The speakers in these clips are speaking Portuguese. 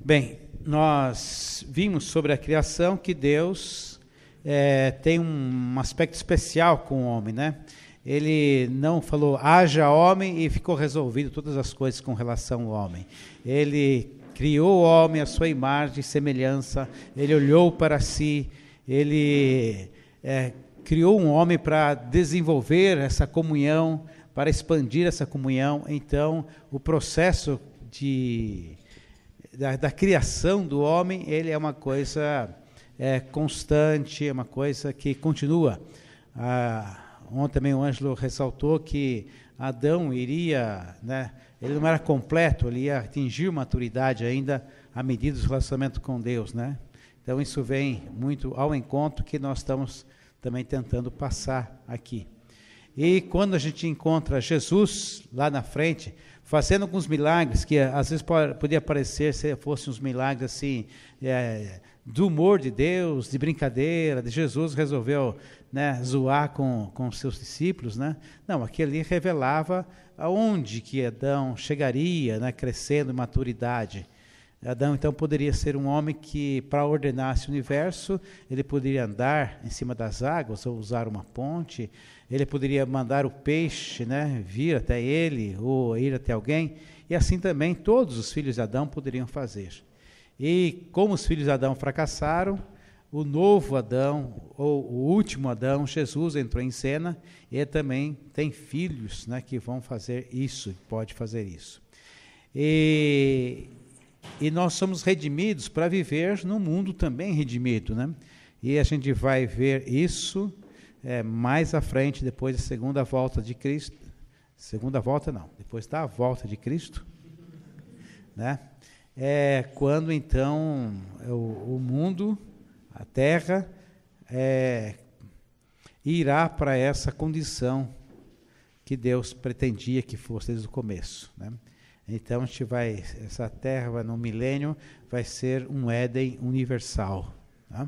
Bem, nós vimos sobre a criação que Deus tem um aspecto especial com o homem, né? Ele não falou, haja homem, e ficou resolvido todas as coisas com relação ao homem. Ele criou o homem à sua imagem e semelhança, ele olhou para si, ele criou um homem para desenvolver essa comunhão, para expandir essa comunhão. Então, o processo da criação do homem, ele é uma coisa constante, é uma coisa que continua. Ontem também o Ângelo ressaltou que Adão iria, ele não era completo, ele ia atingir maturidade ainda à medida do relacionamento com Deus, né? Então isso vem muito ao encontro que nós estamos também tentando passar aqui. E quando a gente encontra Jesus lá na frente, fazendo alguns milagres, que às vezes podia parecer se fossem uns milagres assim, do humor de Deus, de brincadeira, de Jesus resolveu zoar com os seus discípulos, né? Não, aquilo ali revelava aonde que Adão chegaria, crescendo em maturidade. Adão, então, poderia ser um homem que, para ordenar esse universo, ele poderia andar em cima das águas, ou usar uma ponte, ele poderia mandar o peixe, vir até ele, ou ir até alguém, e assim também todos os filhos de Adão poderiam fazer. E como os filhos de Adão fracassaram, o novo Adão, ou o último Adão, Jesus, entrou em cena, e também tem filhos que vão fazer isso, pode fazer isso. E nós somos redimidos para viver num mundo também redimido, né? E a gente vai ver isso mais à frente, depois da segunda volta de Cristo. Segunda volta não, depois da volta de Cristo, né? Quando então o mundo, a terra, irá para essa condição que Deus pretendia que fosse desde o começo, né? Então essa terra no milênio vai ser um Éden universal, tá?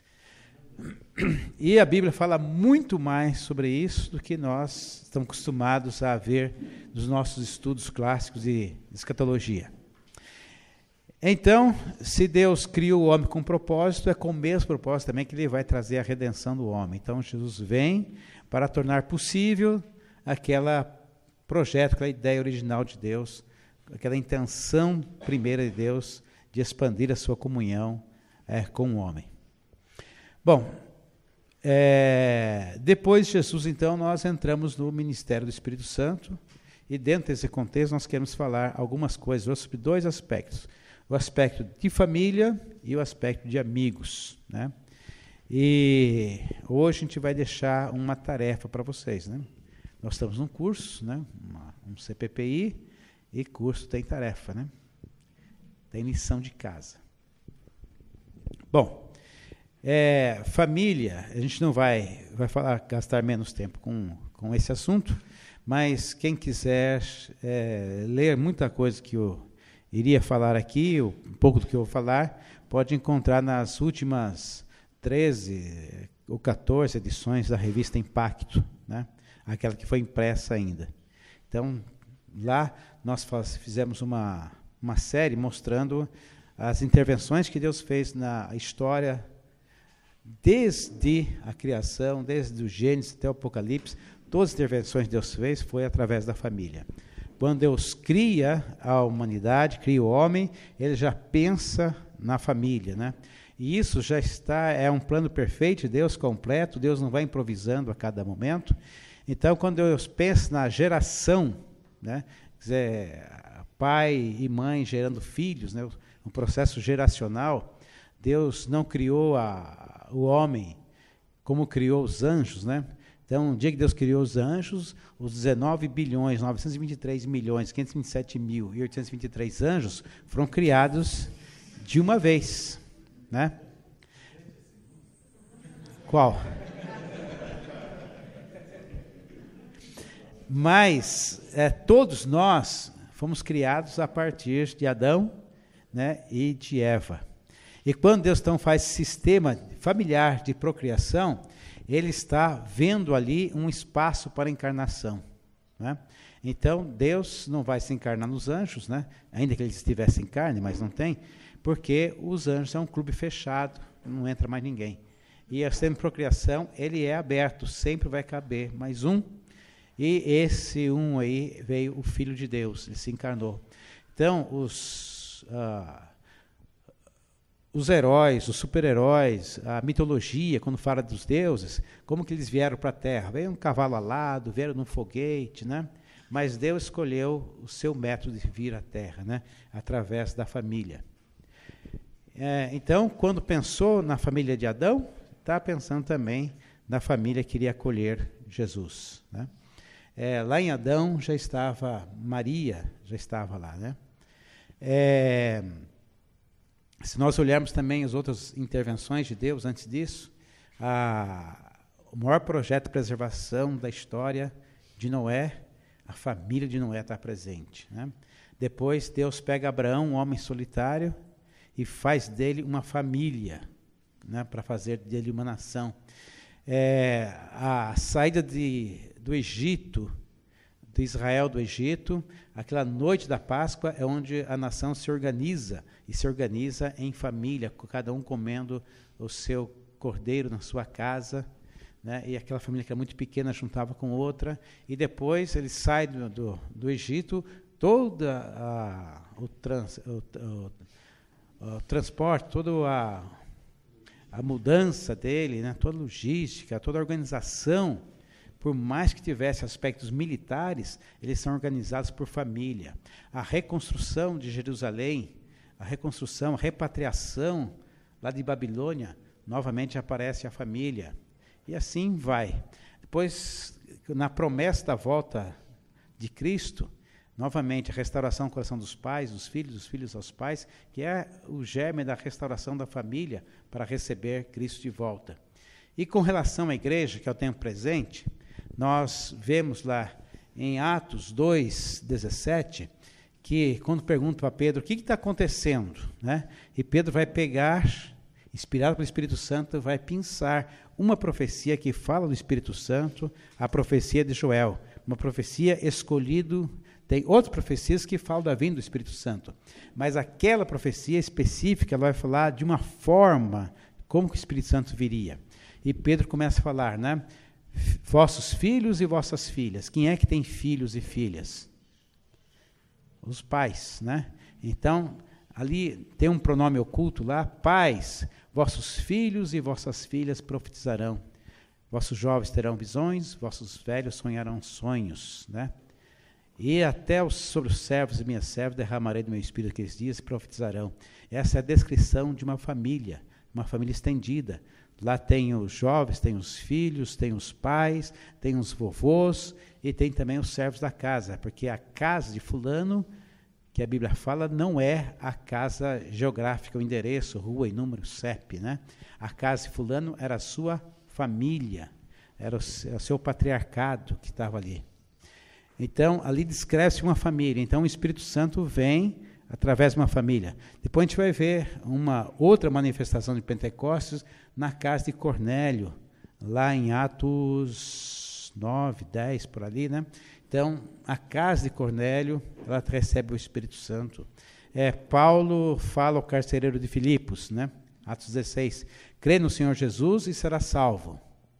E a Bíblia fala muito mais sobre isso do que nós estamos acostumados a ver nos nossos estudos clássicos de escatologia. Então, se Deus criou o homem com propósito, é com o mesmo propósito também que ele vai trazer a redenção do homem. Então, Jesus vem para tornar possível aquele projeto, aquela ideia original de Deus, aquela intenção primeira de Deus de expandir a sua comunhão com o homem. Bom, depois de Jesus, então, nós entramos no ministério do Espírito Santo, e dentro desse contexto nós queremos falar algumas coisas sobre dois aspectos: o aspecto de família e o aspecto de amigos, né? E hoje a gente vai deixar uma tarefa para vocês, né? Nós estamos num curso, né? Um CPPI, e curso tem tarefa, né? Tem lição de casa. Bom, família, a gente não vai gastar menos tempo com esse assunto, mas quem quiser ler muita coisa que eu iria falar aqui, um pouco do que eu vou falar, pode encontrar nas últimas 13 ou 14 edições da revista Impacto, né? Aquela que foi impressa ainda. Então, lá nós fizemos uma série mostrando as intervenções que Deus fez na história, desde a criação, desde o Gênesis até o Apocalipse. Todas as intervenções que Deus fez foi através da família. Quando Deus cria a humanidade, cria o homem, ele já pensa na família, né? E isso já é um plano perfeito de Deus, completo. Deus não vai improvisando a cada momento. Então, quando Deus pensa na geração, né, quer dizer, pai e mãe gerando filhos, né, um processo geracional, Deus não criou o homem como criou os anjos, né? Então, no dia que Deus criou os anjos, os 19 bilhões, 923 milhões, 527 mil e 823 anjos foram criados de uma vez, né? Qual? Mas todos nós fomos criados a partir de Adão, né, e de Eva. E quando Deus então faz esse sistema familiar de procriação, ele está vendo ali um espaço para a encarnação, né? Então, Deus não vai se encarnar nos anjos, né? Ainda que eles estivessem em carne, mas não tem, porque os anjos é um clube fechado, não entra mais ninguém. E a semi-procriação, ele é aberto, sempre vai caber mais um. E esse um aí veio o Filho de Deus, ele se encarnou. Então, os heróis, os super-heróis, a mitologia, quando fala dos deuses, como que eles vieram para a Terra? Veio um cavalo alado, vieram num foguete, né? Mas Deus escolheu o seu método de vir à Terra, né? Através da família. Então, quando pensou na família de Adão, está pensando também na família que iria acolher Jesus, né? Lá em Adão já estava Maria, já estava lá, né? Se nós olharmos também as outras intervenções de Deus antes disso, o maior projeto de preservação da história de Noé, a família de Noé está presente, né? Depois Deus pega Abraão, um homem solitário, e faz dele uma família, né, para fazer dele uma nação. A saída do Egito, de Israel do Egito, aquela noite da Páscoa é onde a nação se organiza, e se organiza em família, cada um comendo o seu cordeiro na sua casa, né? E aquela família que era muito pequena juntava com outra, e depois ele sai do Egito, todo o transporte, toda a mudança dele, né? Toda a logística, toda a organização, por mais que tivesse aspectos militares, eles são organizados por família. A reconstrução de Jerusalém, a repatriação lá de Babilônia, novamente aparece a família. E assim vai. Depois, na promessa da volta de Cristo, novamente a restauração do coração dos pais, dos filhos aos pais, que é o germe da restauração da família para receber Cristo de volta. E com relação à igreja, que é o tempo presente, nós vemos lá em Atos 2:17, que quando perguntam para Pedro o que está acontecendo, né? E Pedro vai pegar, inspirado pelo Espírito Santo, vai pensar uma profecia que fala do Espírito Santo, a profecia de Joel, uma profecia escolhido. Tem outras profecias que falam da vinda do Espírito Santo, mas aquela profecia específica ela vai falar de uma forma como que o Espírito Santo viria. E Pedro começa a falar, né? Vossos filhos e vossas filhas. Quem é que tem filhos e filhas? Os pais, né? Então, ali tem um pronome oculto lá, pais, vossos filhos e vossas filhas profetizarão. Vossos jovens terão visões, vossos velhos sonharão sonhos, né? E até sobre os servos e minhas servas derramarei do meu espírito aqueles dias e profetizarão. Essa é a descrição de uma família estendida. Lá tem os jovens, tem os filhos, tem os pais, tem os vovôs e tem também os servos da casa, porque a casa de fulano, que a Bíblia fala, não é a casa geográfica, o endereço, rua e número, CEP, né? A casa de fulano era a sua família, era o seu patriarcado que estava ali. Então, ali descreve-se uma família. Então, o Espírito Santo vem através de uma família. Depois a gente vai ver uma outra manifestação de Pentecostes na casa de Cornélio, lá em Atos 9, 10, por ali, né? Então, a casa de Cornélio, ela recebe o Espírito Santo. Paulo fala ao carcereiro de Filipos, né? Atos 16, crê no Senhor Jesus e será salvo,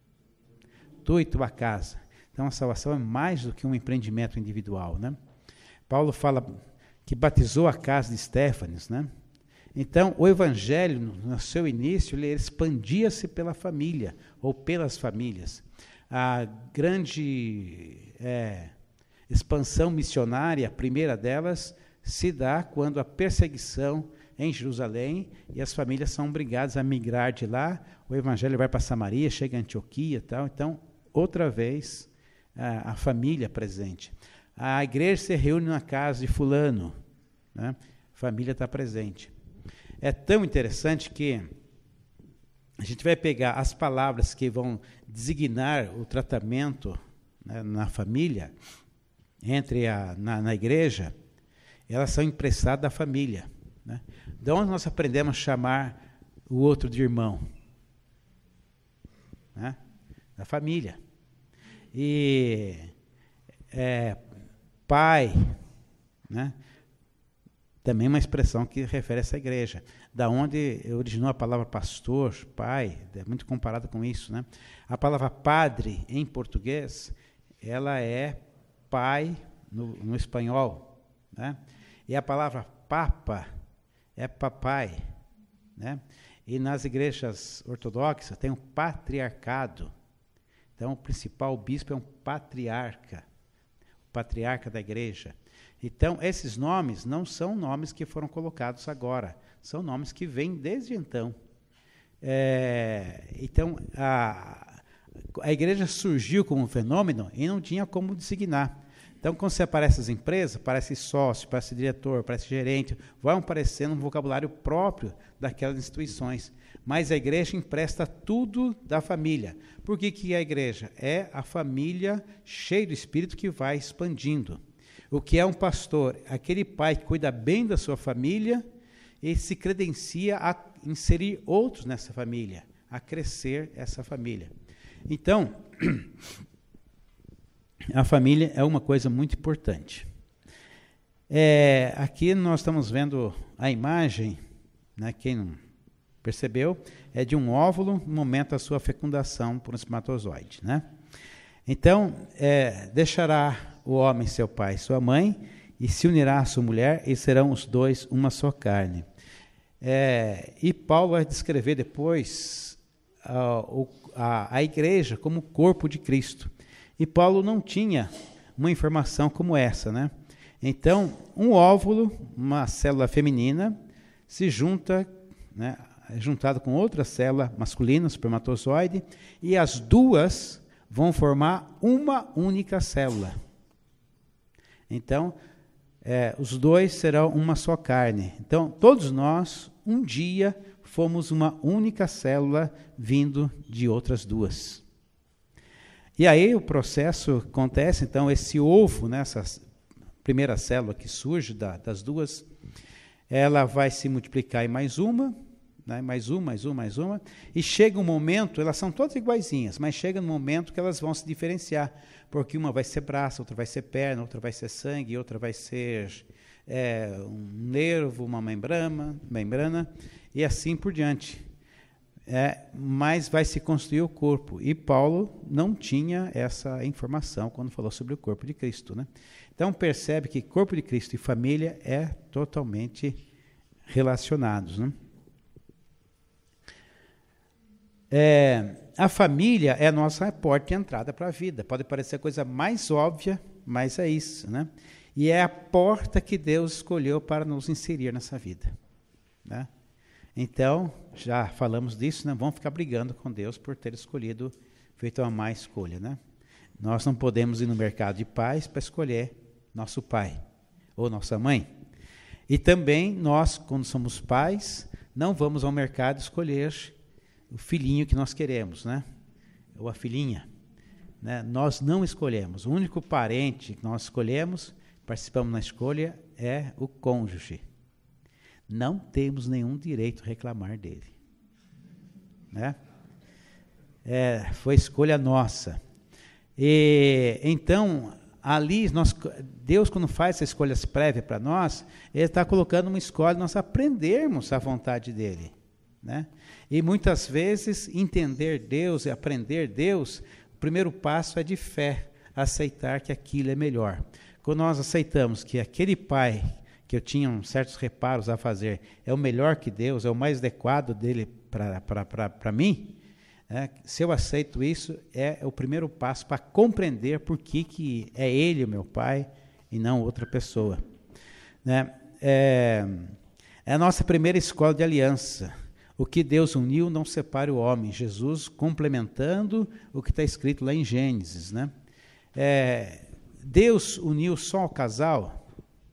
tu e tua casa. Então, a salvação é mais do que um empreendimento individual, né? Paulo fala que batizou a casa de Estéfanes, né? Então, o evangelho, no seu início, ele expandia-se pela família, ou pelas famílias. A grande expansão missionária, a primeira delas, se dá quando a perseguição em Jerusalém, e as famílias são obrigadas a migrar de lá, o evangelho vai para Samaria, chega a Antioquia e tal. Então, outra vez, a família presente. A igreja se reúne na casa de fulano, né? A família está presente. É tão interessante que a gente vai pegar as palavras que vão designar o tratamento, né, na família, na igreja, elas são emprestadas da família, né? De onde nós aprendemos a chamar o outro de irmão? Né? Da família. E pai, né? Também uma expressão que refere a essa igreja, da onde originou a palavra pastor, pai, é muito comparada com isso, né? A palavra padre, em português, ela é pai no espanhol, né? E a palavra papa é papai, né? E nas igrejas ortodoxas tem um patriarcado. Então, o principal bispo é um patriarca, o patriarca da igreja. Então, esses nomes não são nomes que foram colocados agora, são nomes que vêm desde então. Então, a igreja surgiu como um fenômeno e não tinha como designar. Então, quando você aparece nas empresas, aparece sócio, aparece diretor, aparece gerente, vão aparecendo um vocabulário próprio daquelas instituições. Mas a igreja empresta tudo da família. Por que a igreja? É a família cheia do Espírito que vai expandindo. O que é um pastor? Aquele pai que cuida bem da sua família e se credencia a inserir outros nessa família, a crescer essa família. Então, a família é uma coisa muito importante. Aqui nós estamos vendo a imagem, né, quem não percebeu, é de um óvulo no momento da sua fecundação por um espermatozoide, né? Então, deixará o homem seu pai e sua mãe, e se unirá à sua mulher, e serão os dois uma só carne. E Paulo vai descrever depois a igreja como o corpo de Cristo. E Paulo não tinha uma informação como essa, né? Então, um óvulo, uma célula feminina, se junta, né, juntado com outra célula masculina, espermatozoide, e as duas vão formar uma única célula. Então, os dois serão uma só carne. Então, todos nós, um dia, fomos uma única célula vindo de outras duas. E aí o processo acontece, então, esse ovo, né, essa primeira célula que surge das duas, ela vai se multiplicar em mais uma, né, mais uma, e chega um momento, elas são todas iguaizinhas, mas chega um momento que elas vão se diferenciar, porque uma vai ser braço, outra vai ser perna, outra vai ser sangue, outra vai ser um nervo, uma membrana, e assim por diante. Mas vai se construir o corpo, e Paulo não tinha essa informação quando falou sobre o corpo de Cristo, né? Então percebe que corpo de Cristo e família é totalmente relacionados, né? A família é a nossa porta de entrada para a vida. Pode parecer a coisa mais óbvia, mas é isso, né? E é a porta que Deus escolheu para nos inserir nessa vida, né? Então, já falamos disso, não vamos ficar brigando com Deus por ter escolhido, feito uma má escolha, né? Nós não podemos ir no mercado de pais para escolher nosso pai ou nossa mãe. E também nós, quando somos pais, não vamos ao mercado escolher o filhinho que nós queremos, né? Ou a filhinha, né? Nós não escolhemos. O único parente que nós escolhemos, participamos na escolha, é o cônjuge. Não temos nenhum direito a reclamar dele, né? Foi escolha nossa. E então, ali, Deus, quando faz essas escolhas prévias para nós, Ele está colocando uma escolha, nós aprendermos a vontade dEle, né? E muitas vezes, entender Deus e aprender Deus, o primeiro passo é de fé, aceitar que aquilo é melhor. Quando nós aceitamos que aquele pai que eu tinha certos reparos a fazer é o melhor que Deus, é o mais adequado dele para mim, se eu aceito isso, é o primeiro passo para compreender por que é Ele o meu pai e não outra pessoa, né? É a nossa primeira escola de aliança. O que Deus uniu não separe o homem. Jesus complementando o que está escrito lá em Gênesis, né? Deus uniu só o casal.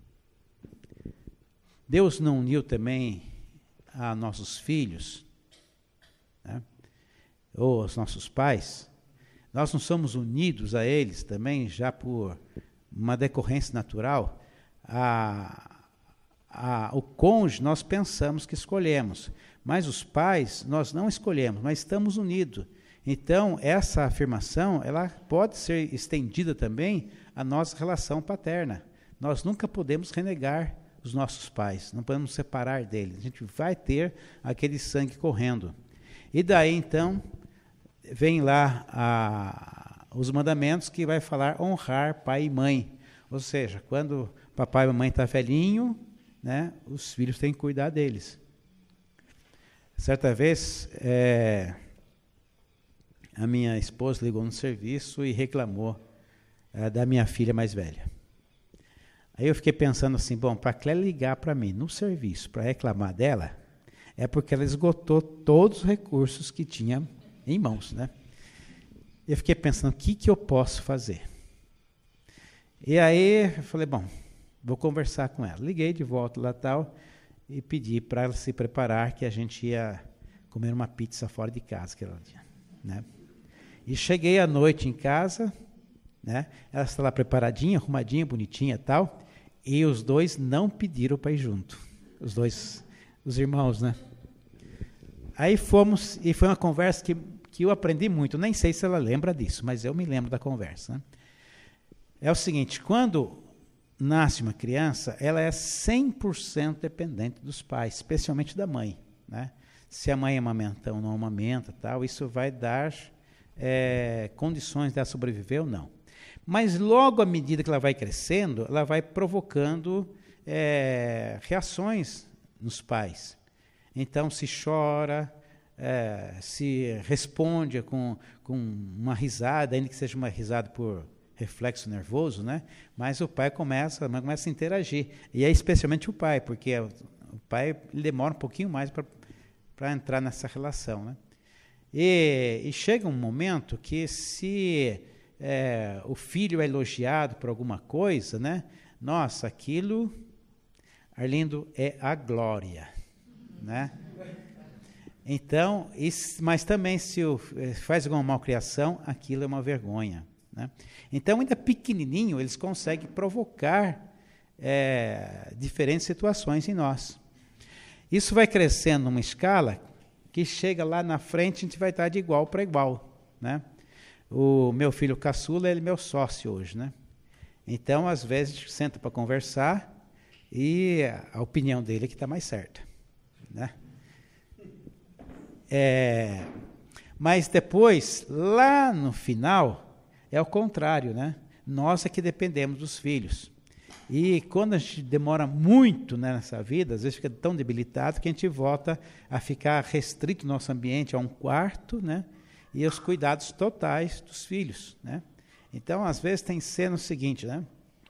Deus não uniu também a nossos filhos, né? Ou aos nossos pais? Nós não somos unidos a eles também já por uma decorrência natural? O cônjuge nós pensamos que escolhemos, mas os pais nós não escolhemos, mas estamos unidos. Então, essa afirmação ela pode ser estendida também à nossa relação paterna. nós nunca podemos renegar os nossos pais, não podemos nos separar deles. A gente vai ter aquele sangue correndo. E daí, então, vem lá os mandamentos que vai falar honrar pai e mãe. Ou seja, quando papai e mamãe estão velhinho, né, os filhos têm que cuidar deles. Certa vez, a minha esposa ligou no serviço e reclamou da minha filha mais velha. Aí eu fiquei pensando assim, bom, para a Clélia ligar para mim no serviço para reclamar dela, é porque ela esgotou todos os recursos que tinha em mãos, né? Eu fiquei pensando, o que eu posso fazer? E aí eu falei, bom, vou conversar com ela. Liguei de volta lá tal e pedi para ela se preparar que a gente ia comer uma pizza fora de casa que ela tinha, né? E cheguei à noite em casa, né? Ela está lá preparadinha, arrumadinha, bonitinha e tal, e os dois não pediram para ir junto. Os irmãos, né? Aí fomos, e foi uma conversa que eu aprendi muito, nem sei se ela lembra disso, mas eu me lembro da conversa, né? É o seguinte, quando nasce uma criança, ela é 100% dependente dos pais, especialmente da mãe, né? Se a mãe amamenta ou não amamenta, tal, isso vai dar condições dela sobreviver ou não. Mas logo à medida que ela vai crescendo, ela vai provocando reações nos pais. Então, se chora, se responde com uma risada, ainda que seja uma risada por reflexo nervoso, né? Mas a mãe começa a interagir. E é especialmente o pai, porque o pai ele demora um pouquinho mais para entrar nessa relação, né? E chega um momento que se o filho é elogiado por alguma coisa, né? Nossa, aquilo, Arlindo, é a glória, né? Então, mas também se faz alguma malcriação, aquilo é uma vergonha, né? Então, ainda pequenininho, eles conseguem provocar diferentes situações em nós. Isso vai crescendo numa escala que chega lá na frente, a gente vai estar de igual para igual, né? O meu filho caçula, ele é meu sócio hoje, né? Então, às vezes, a gente senta para conversar e a opinião dele é que está mais certa, né? Mas depois, lá no final, é o contrário, né? Nós é que dependemos dos filhos. E quando a gente demora muito, né, nessa vida, às vezes fica tão debilitado que a gente volta a ficar restrito no nosso ambiente a um quarto, né? E os cuidados totais dos filhos, né? Então, às vezes, tem cena o seguinte, né?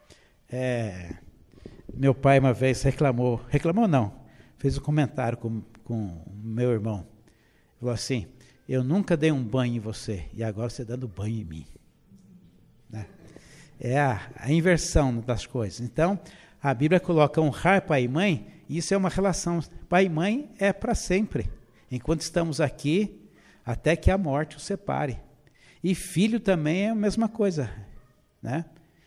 Meu pai uma vez reclamou não, fez um comentário com o meu irmão. Falou assim, eu nunca dei um banho em você, e agora você dando banho em mim. Né? É a inversão das coisas. Então, a Bíblia coloca honrar pai e mãe, e isso é uma relação. Pai e mãe é para sempre. Enquanto estamos aqui, até que a morte os separe. E filho também é a mesma coisa, né?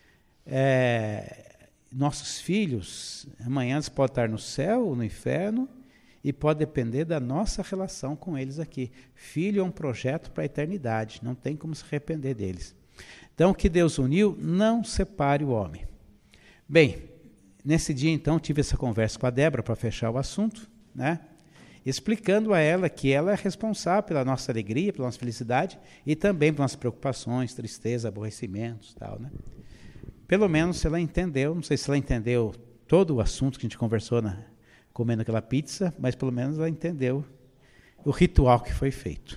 Nossos filhos, amanhã eles podem estar no céu ou no inferno, e pode depender da nossa relação com eles aqui. Filho é um projeto para a eternidade, não tem como se arrepender deles. Então, o que Deus uniu, não separe o homem. Bem, nesse dia, então, tive essa conversa com a Débora para fechar o assunto, né? Explicando a ela que ela é responsável pela nossa alegria, pela nossa felicidade e também pelas nossas preocupações, tristeza, aborrecimentos, tal, né? Pelo menos ela entendeu, não sei se ela entendeu todo o assunto que a gente conversou comendo aquela pizza, mas pelo menos ela entendeu o ritual que foi feito.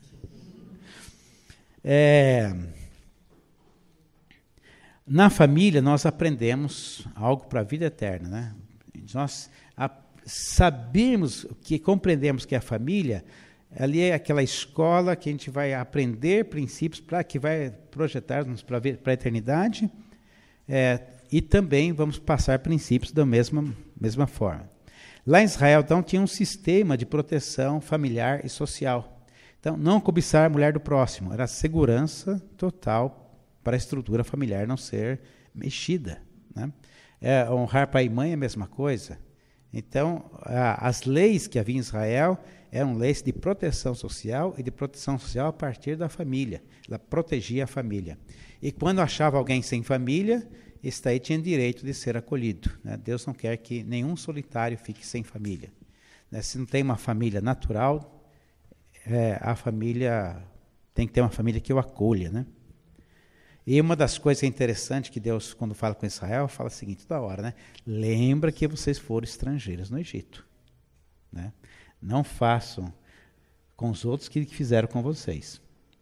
Na família, nós aprendemos algo para a vida eterna, né? Nós sabemos, compreendemos que a família, ali é aquela escola que a gente vai aprender princípios que vai projetar-nos para a eternidade, e também vamos passar princípios da mesma forma. Lá em Israel, então, tinha um sistema de proteção familiar e social. Então, não cobiçar a mulher do próximo, era segurança total para a estrutura familiar não ser mexida, né? Honrar pai e mãe é a mesma coisa. Então, as leis que havia em Israel eram leis de proteção social e de proteção social a partir da família. Ela protegia a família. E quando achava alguém sem família, esse daí tinha direito de ser acolhido, né? Deus não quer que nenhum solitário fique sem família, né? Se não tem uma família natural, a família tem que ter uma família que o acolha, né? E uma das coisas interessantes que Deus, quando fala com Israel, fala o seguinte, toda hora, né? Lembra que vocês foram estrangeiros no Egito, né? Não façam com os outros que fizeram com vocês.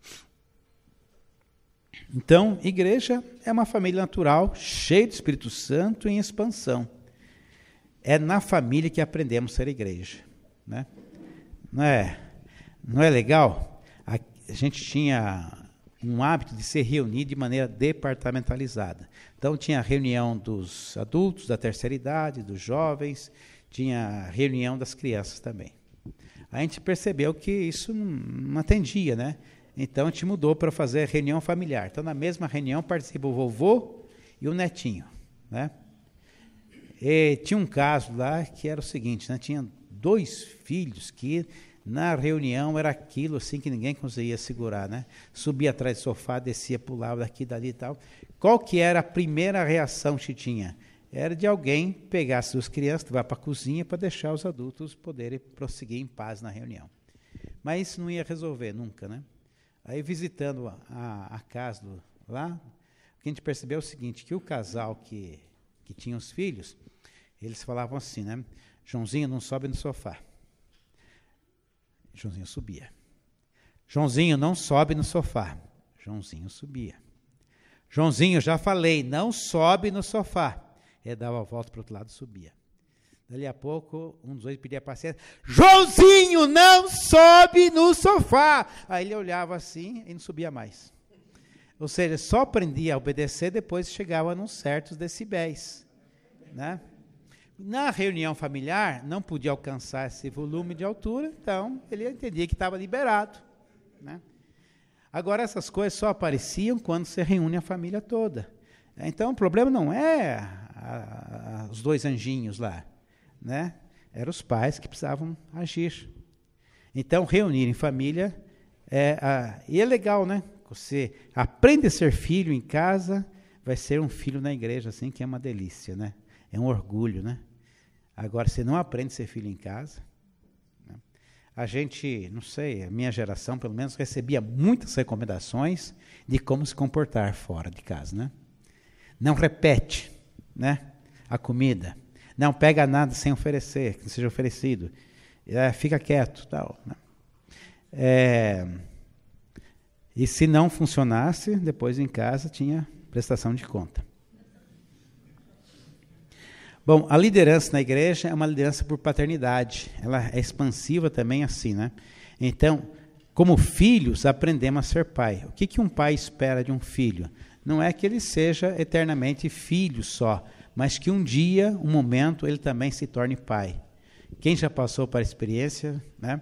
Então, igreja é uma família natural, cheia do Espírito Santo em expansão. É na família que aprendemos a ser igreja, né? Não é legal? A gente tinha um hábito de se reunir de maneira departamentalizada. Então, tinha a reunião dos adultos, da terceira idade, dos jovens, tinha a reunião das crianças também. A gente percebeu que isso não atendia, né? Então, a gente mudou para fazer reunião familiar. Então, na mesma reunião, participa o vovô e o netinho, né? E tinha um caso lá que era o seguinte, né? Tinha 2 filhos que, na reunião, era aquilo assim que ninguém conseguia segurar, né? Subia atrás do sofá, descia, pulava daqui, dali e tal. Qual que era a primeira reação que tinha? Era de alguém pegar as suas crianças, levar para a cozinha para deixar os adultos poderem prosseguir em paz na reunião. Mas isso não ia resolver nunca, né? Aí, visitando a casa lá, o que a gente percebeu é o seguinte, que o casal que tinha os filhos, eles falavam assim, né? Joãozinho, não sobe no sofá. Joãozinho subia. Joãozinho, não sobe no sofá. Joãozinho subia. Joãozinho, já falei, não sobe no sofá. Ele dava a volta para o outro lado e subia. Dali a pouco, um dos dois pedia paciência. Joãozinho, não sobe no sofá. Aí ele olhava assim e não subia mais. Ou seja, só aprendia a obedecer depois que chegava nos certos decibéis, né? Na reunião familiar, não podia alcançar esse volume de altura, então ele entendia que estava liberado, né? Agora, essas coisas só apareciam quando se reúne a família toda. Então, o problema não é os 2 anjinhos lá, né? Eram os pais que precisavam agir. Então, reunir em família, e é legal, né? Você aprende a ser filho em casa, vai ser um filho na igreja, assim, que é uma delícia, né? É um orgulho, né? Agora, você não aprende a ser filho em casa, né? A gente, não sei, a minha geração, pelo menos, recebia muitas recomendações de como se comportar fora de casa, né? Não repete, né, a comida. Não pega nada sem oferecer, que não seja oferecido. Fica quieto, tal, né? E se não funcionasse, depois em casa tinha prestação de conta. Bom, a liderança na igreja é uma liderança por paternidade. Ela é expansiva também assim, né? Então, como filhos, aprendemos a ser pai. O que um pai espera de um filho? Não é que ele seja eternamente filho só, mas que um dia, um momento, ele também se torne pai. Quem já passou por a experiência, né?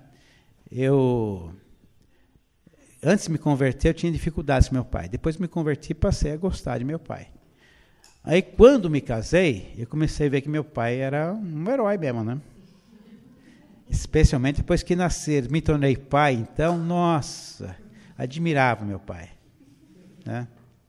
Antes de me converter, eu tinha dificuldades com meu pai. Depois me converti e passei a gostar de meu pai. Aí, quando me casei, eu comecei a ver que meu pai era um herói mesmo, né? Especialmente depois que nascer, me tornei pai, então, nossa, admirava meu pai, né?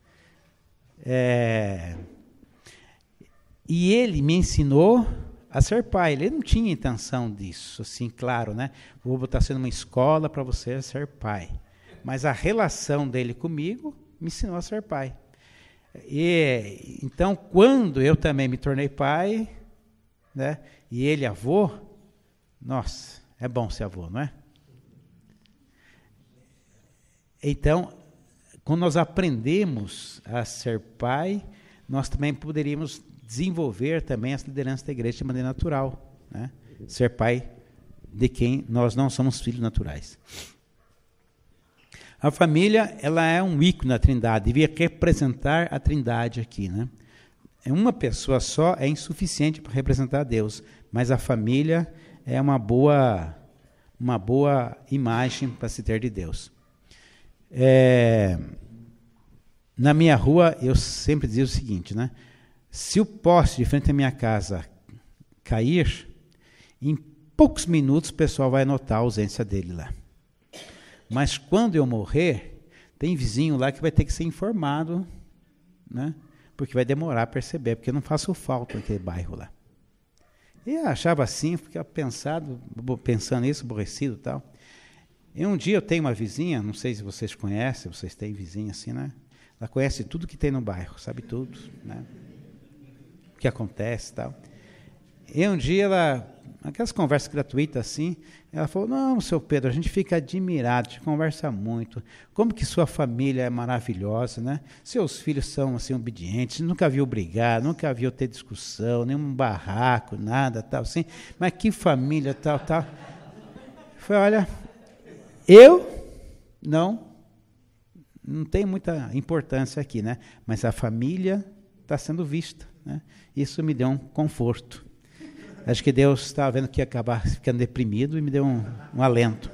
E ele me ensinou a ser pai. Ele não tinha intenção disso, assim, claro, né? Vou botar sendo uma escola para você ser pai. Mas a relação dele comigo me ensinou a ser pai. E então, quando eu também me tornei pai, né? E ele avô, nossa, é bom ser avô, não é? Então, quando nós aprendemos a ser pai, nós também poderíamos desenvolver também as lideranças da igreja de maneira natural, né? Ser pai de quem nós não somos filhos naturais. A família, ela é um ícone da Trindade, devia representar a Trindade aqui, né? Uma pessoa só é insuficiente para representar Deus, mas a família é uma boa imagem para se ter de Deus. Na minha rua, eu sempre dizia o seguinte, né? Se o poste de frente à minha casa cair, em poucos minutos o pessoal vai notar a ausência dele lá. Mas quando eu morrer, tem vizinho lá que vai ter que ser informado, né? porque vai demorar a perceber, porque eu não faço falta naquele bairro lá. E eu achava assim, ficava pensando nisso, aborrecido e tal. E um dia eu tenho uma vizinha, não sei se vocês conhecem, vocês têm vizinha assim, né? Ela conhece tudo que tem no bairro, sabe tudo, né? O que acontece e tal. E um dia aquelas conversas gratuitas assim, ela falou, não, seu Pedro, a gente fica admirado, a gente conversa muito, como que sua família é maravilhosa, né? Seus filhos são assim obedientes, nunca viu brigar, nunca viu ter discussão, nenhum barraco, nada, tal, assim, mas que família, tal. Eu falei, olha, eu não tem muita importância aqui, né? Mas a família está sendo vista, né? Isso me deu um conforto. Acho que Deus estava vendo que ia acabar ficando deprimido e me deu um alento.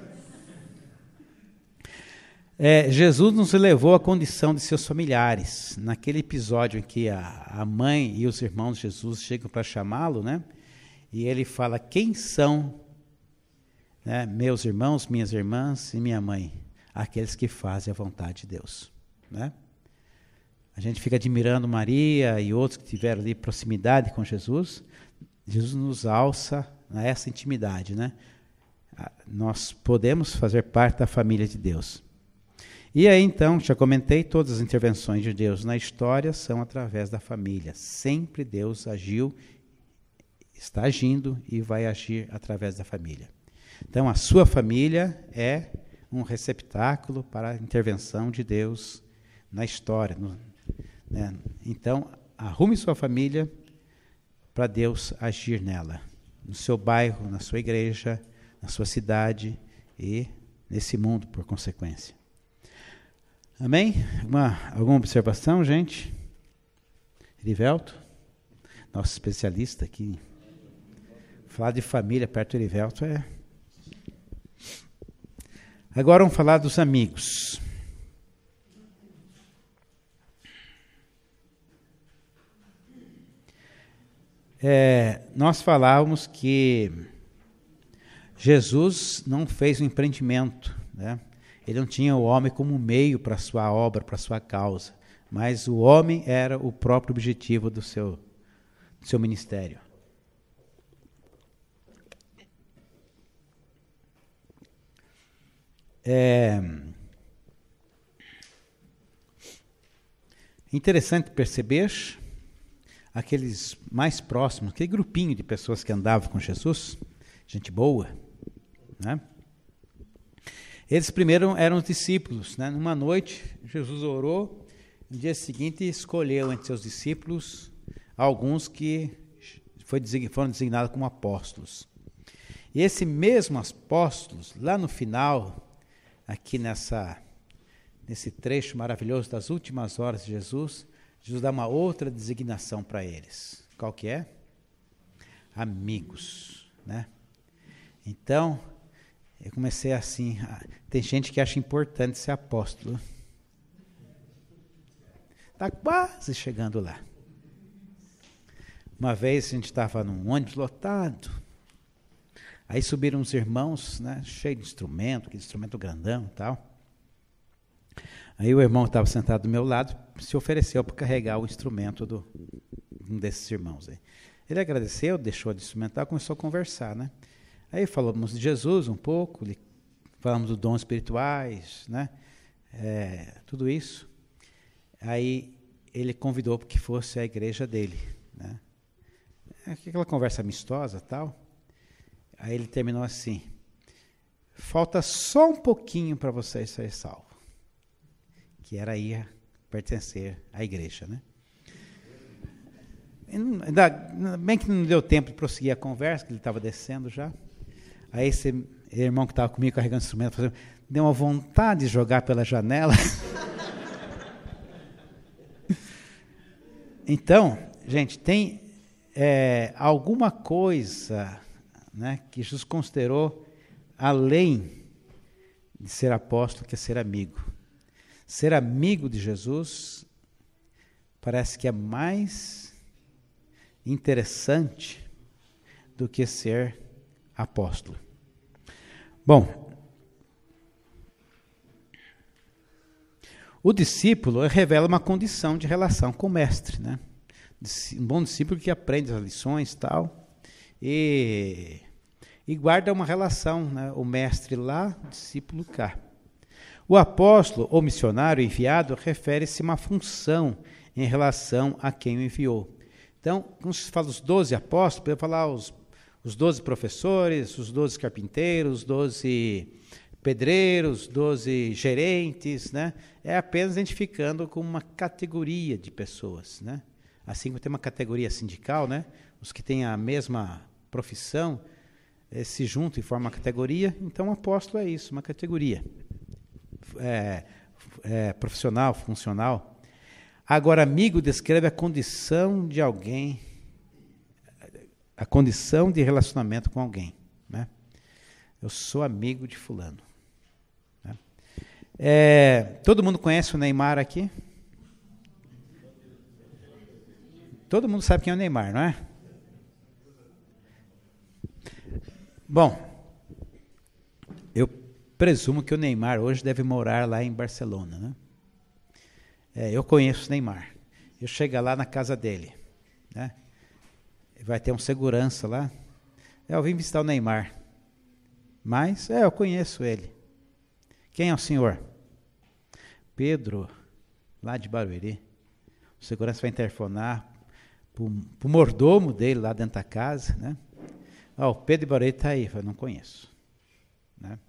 Jesus nos levou à condição de seus familiares. Naquele episódio em que a mãe e os irmãos de Jesus chegam para chamá-lo, né? E ele fala, quem são, né, meus irmãos, minhas irmãs e minha mãe? Aqueles que fazem a vontade de Deus, né? A gente fica admirando Maria e outros que tiveram ali proximidade com Jesus. Jesus nos alça a essa intimidade, né? Nós podemos fazer parte da família de Deus. E aí, então, já comentei, todas as intervenções de Deus na história são através da família. Sempre Deus agiu, está agindo e vai agir através da família. Então, a sua família é um receptáculo para a intervenção de Deus na história, né? Então, arrume sua família para Deus agir nela, no seu bairro, na sua igreja, na sua cidade e nesse mundo, por consequência. Amém? Alguma observação, gente? Erivelto, nosso especialista aqui. Falar de família perto do Erivelto é... Agora vamos falar dos amigos. Nós falávamos que Jesus não fez um empreendimento, né? Ele não tinha o homem como meio para a sua obra, para a sua causa, mas o homem era o próprio objetivo do seu ministério. Interessante perceber aqueles mais próximos, aquele grupinho de pessoas que andavam com Jesus, gente boa, né? Eles primeiro eram os discípulos, né? Numa noite, Jesus orou, no dia seguinte escolheu entre seus discípulos alguns que foram designados como apóstolos. E esse mesmo apóstolos, lá no final, aqui nesse trecho maravilhoso das últimas horas de Jesus dá uma outra designação para eles. Qual que é? Amigos, né? Então, eu comecei assim, tem gente que acha importante ser apóstolo. Está quase chegando lá. Uma vez a gente estava num ônibus lotado, aí subiram uns irmãos, né, cheio de instrumento, aquele instrumento grandão e tal. Aí o irmão que estava sentado do meu lado se ofereceu para carregar o instrumento de um desses irmãos aí. Ele agradeceu, deixou de instrumentar, começou a conversar, né? Aí falamos de Jesus um pouco, falamos dos dons espirituais, né? Tudo isso. Aí ele convidou para que fosse a igreja dele, né? Aquela conversa amistosa, tal. Aí ele terminou assim: falta só um pouquinho para vocês serem salvos. Que era ir pertencer à igreja, né? Bem que não deu tempo de prosseguir a conversa, que ele estava descendo já. Aí esse irmão que estava comigo carregando instrumento, deu uma vontade de jogar pela janela. Então, gente, tem alguma coisa, né, que Jesus considerou além de ser apóstolo, que é ser amigo. Ser amigo de Jesus parece que é mais interessante do que ser apóstolo. Bom, O discípulo revela uma condição de relação com o mestre, né? Um bom discípulo que aprende as lições e guarda uma relação, né? O mestre lá, o discípulo cá. O apóstolo ou missionário enviado refere-se a uma função em relação a quem o enviou. Então, quando se fala os 12 apóstolos, pode falar os 12 professores, os 12 carpinteiros, os 12 pedreiros, 12 gerentes, né? É apenas identificando com uma categoria de pessoas, né? Assim como tem uma categoria sindical, né? Os que têm a mesma profissão se juntam e formam uma categoria. Então, o apóstolo é isso, uma categoria profissional, funcional. Agora, amigo descreve a condição de alguém, a condição de relacionamento com alguém, né? Eu sou amigo de fulano. Né? Todo mundo conhece o Neymar aqui? Todo mundo sabe quem é o Neymar, não é? Bom, eu presumo que o Neymar hoje deve morar lá em Barcelona, né? Eu conheço o Neymar. Eu chego lá na casa dele, né? Vai ter um segurança lá. Eu vim visitar o Neymar. Mas, eu conheço ele. Quem é o senhor? Pedro, lá de Barueri. O segurança vai interfonar para o mordomo dele lá dentro da casa, né? O Pedro de Barueri está aí. Eu não conheço. Né?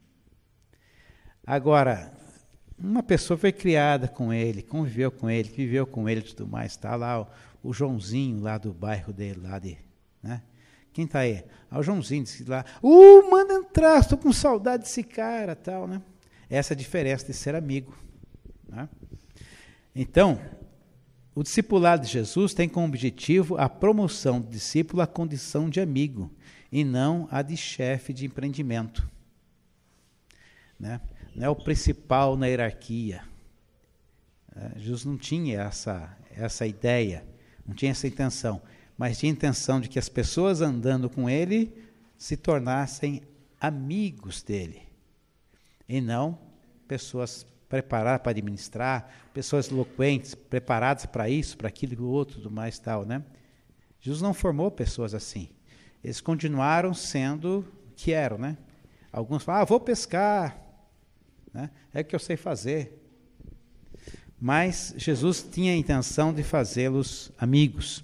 Agora, uma pessoa foi criada com ele, conviveu com ele, viveu com ele e tudo mais. Está lá o Joãozinho, lá do bairro dele, né? Quem está aí? O Joãozinho disse lá, manda entrar, estou com saudade desse cara, tal, né? Essa é a diferença de ser amigo. Né? Então, o discipulado de Jesus tem como objetivo a promoção do discípulo à condição de amigo, e não a de chefe de empreendimento. Né? Não é o principal na hierarquia. Jesus não tinha essa ideia, não tinha essa intenção, mas tinha a intenção de que as pessoas andando com ele se tornassem amigos dele, e não pessoas preparadas para administrar, pessoas eloquentes, preparadas para isso, para aquilo e para o outro, tudo mais tal, né? Jesus não formou pessoas assim. Eles continuaram sendo o que eram, né? Alguns falam, vou pescar, né? É o que eu sei fazer. Mas Jesus tinha a intenção de fazê-los amigos.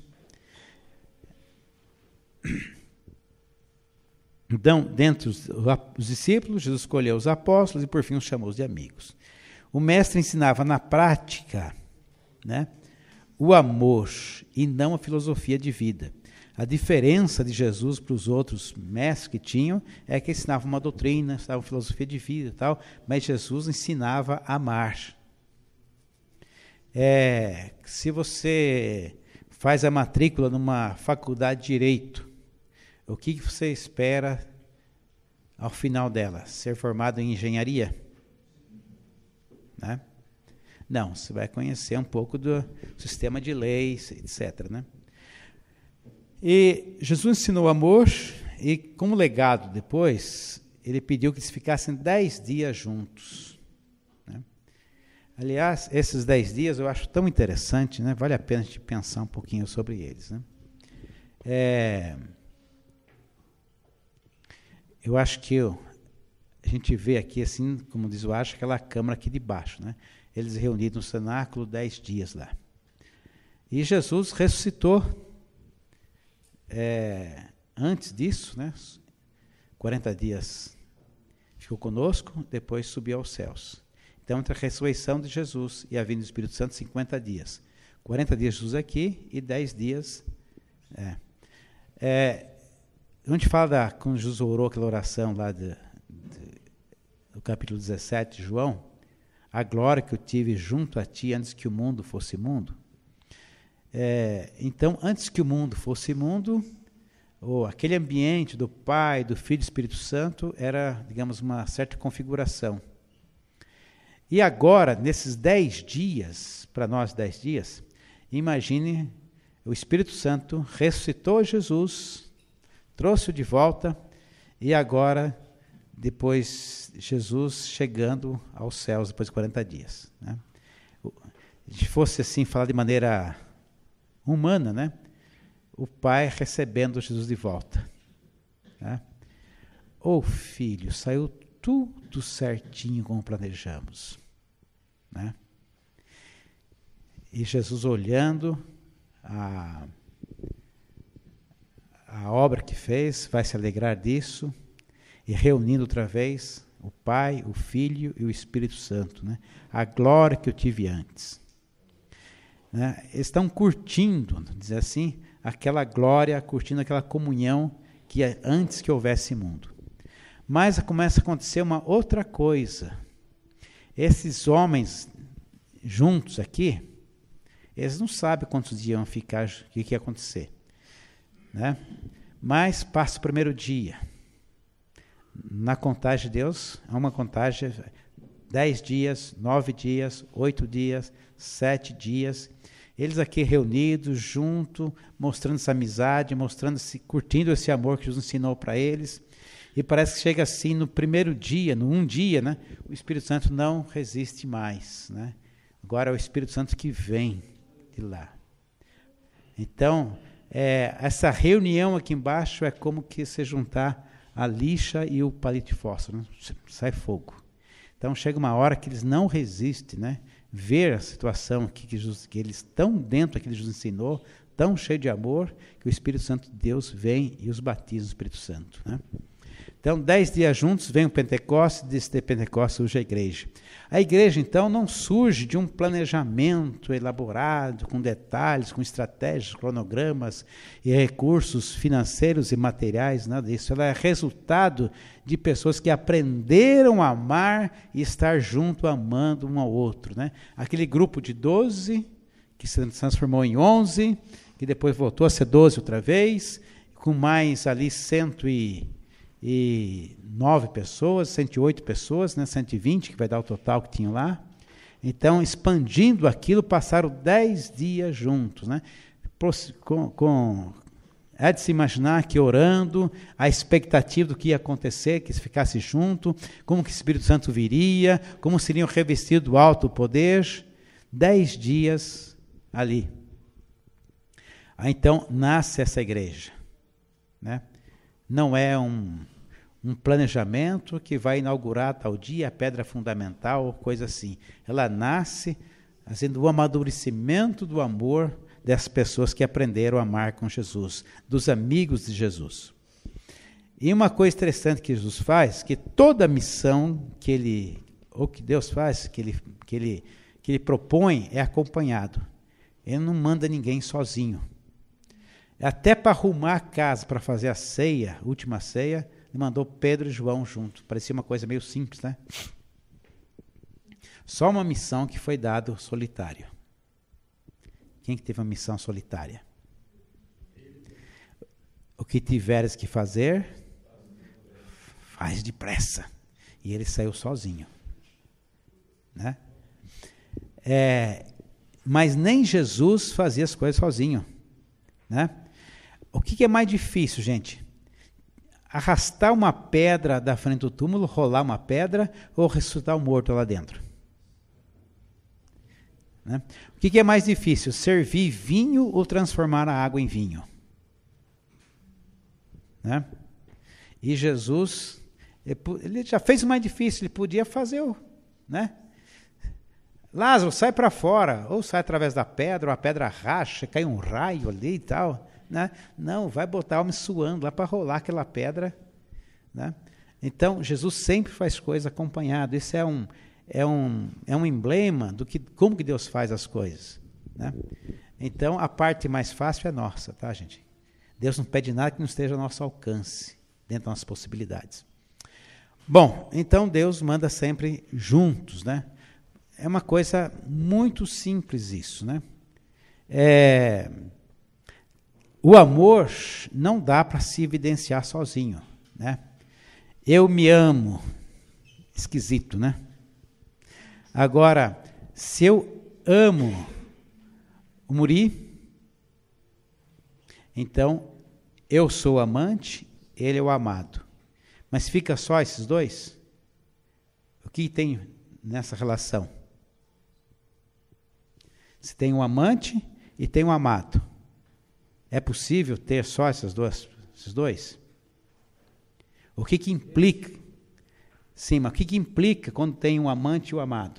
Então, dentre os discípulos, Jesus escolheu os apóstolos e, por fim, os chamou de amigos. O mestre ensinava na prática, né, o amor e não a filosofia de vida. A diferença de Jesus para os outros mestres que tinham é que ensinavam uma doutrina, ensinavam filosofia de vida e tal, mas Jesus ensinava a amar. Se você faz a matrícula numa faculdade de Direito, o que você espera ao final dela? Ser formado em engenharia? Né? Não, você vai conhecer um pouco do sistema de leis, etc. Né? E Jesus ensinou amor e, como legado depois, ele pediu que eles ficassem 10 dias juntos. Né? Aliás, esses 10 dias eu acho tão interessante, né? Vale a pena a gente pensar um pouquinho sobre eles. Né? Eu acho que a gente vê aqui, assim, como diz o Acho, aquela câmara aqui de baixo, né? Eles reunidos no cenáculo 10 dias lá. E Jesus ressuscitou antes disso, né? 40 dias ficou conosco, depois subiu aos céus. Então, entre a ressurreição de Jesus e a vinda do Espírito Santo, 50 dias. 40 dias Jesus aqui e 10 dias... A gente fala quando Jesus orou aquela oração lá do capítulo 17 de João, a glória que eu tive junto a ti antes que o mundo fosse mundo. Então, antes que o mundo fosse mundo, aquele ambiente do Pai, do Filho e do Espírito Santo era, digamos, uma certa configuração. E agora, nesses 10 dias, para nós 10 dias, imagine o Espírito Santo ressuscitou Jesus, trouxe-o de volta, e agora, depois, Jesus chegando aos céus, depois de 40 dias. Né? se fosse assim, falar de maneira humana, né? O pai recebendo Jesus de volta. Né? Ô filho, saiu tudo certinho como planejamos. Né? E Jesus olhando a obra que fez, vai se alegrar disso, e reunindo outra vez o Pai, o Filho e o Espírito Santo. Né? A glória que eu tive antes. Né? Eles estão curtindo, dizer assim, aquela glória, curtindo aquela comunhão que antes que houvesse mundo. Mas começa a acontecer uma outra coisa. Esses homens juntos aqui, eles não sabem quantos dias iam ficar, o que ia acontecer. Né? Mas passa o primeiro dia. Na contagem de Deus, é uma contagem 10 dias, 9 dias, 8 dias, 7 dias. Eles aqui reunidos, juntos, mostrando essa amizade, curtindo esse amor que Jesus ensinou para eles. E parece que chega assim no primeiro dia, no dia, né? O Espírito Santo não resiste mais. Né? Agora é o Espírito Santo que vem de lá. Então, essa reunião aqui embaixo é como que se juntar a lixa e o palito de fósforo. Né? Sai fogo. Então, chega uma hora que eles não resistem, né? Ver a situação que eles estão dentro daquilo que Jesus ensinou, tão cheio de amor, que o Espírito Santo de Deus vem e os batiza no Espírito Santo. Né? Então, 10 dias juntos, vem o Pentecostes, desse de Pentecostes surge a igreja. A igreja, então, não surge de um planejamento elaborado, com detalhes, com estratégias, cronogramas e recursos financeiros e materiais, nada disso. Ela é resultado de pessoas que aprenderam a amar e estar junto, amando um ao outro. Né? Aquele grupo de 12, que se transformou em 11, que depois voltou a ser 12 outra vez, com mais ali 109 pessoas, 108 pessoas, né, 120, que vai dar o total que tinham lá. Então, expandindo aquilo, passaram 10 dias juntos. Né? É de se imaginar que orando, a expectativa do que ia acontecer, que se ficasse junto, como que o Espírito Santo viria, como seriam revestidos do alto poder. 10 dias ali. Aí, então, nasce essa igreja. Né? Não é um planejamento que vai inaugurar tal dia, a pedra fundamental, coisa assim. Ela nasce fazendo o amadurecimento do amor das pessoas que aprenderam a amar com Jesus, dos amigos de Jesus. E uma coisa interessante que Jesus faz, que toda missão que Deus faz, que ele propõe, é acompanhado. Ele não manda ninguém sozinho. Até para arrumar a casa, para fazer a ceia, a última ceia, ele mandou Pedro e João junto. Parecia uma coisa meio simples, né? Só uma missão que foi dada solitário. Quem que teve uma missão solitária? O que tiveres que fazer, faz depressa. E ele saiu sozinho. Né? Mas nem Jesus fazia as coisas sozinho. Né? O que é mais difícil, gente? Arrastar uma pedra da frente do túmulo, rolar uma pedra, ou ressuscitar o morto lá dentro? Né? O que é mais difícil? Servir vinho ou transformar a água em vinho? Né? E Jesus, ele já fez o mais difícil, ele podia fazer né? Lázaro, sai para fora, ou sai através da pedra, ou a pedra racha, cai um raio ali e tal. Né? Não, vai botar o homem suando lá para rolar aquela pedra. Né? Então, Jesus sempre faz coisa acompanhado. Isso é um emblema do como que Deus faz as coisas. Né? Então, a parte mais fácil é nossa, tá, gente? Deus não pede nada que não esteja ao nosso alcance, dentro das nossas possibilidades. Bom, então Deus manda sempre juntos, né? É uma coisa muito simples isso, né? O amor não dá para se evidenciar sozinho, né? Eu me amo, esquisito, né? Agora, se eu amo o Muri, então eu sou o amante, ele é o amado. Mas fica só esses dois? O que tem nessa relação? Se tem um amante e tem um amado. É possível ter só esses dois? O que implica? Sim, mas o que implica quando tem um amante e um amado?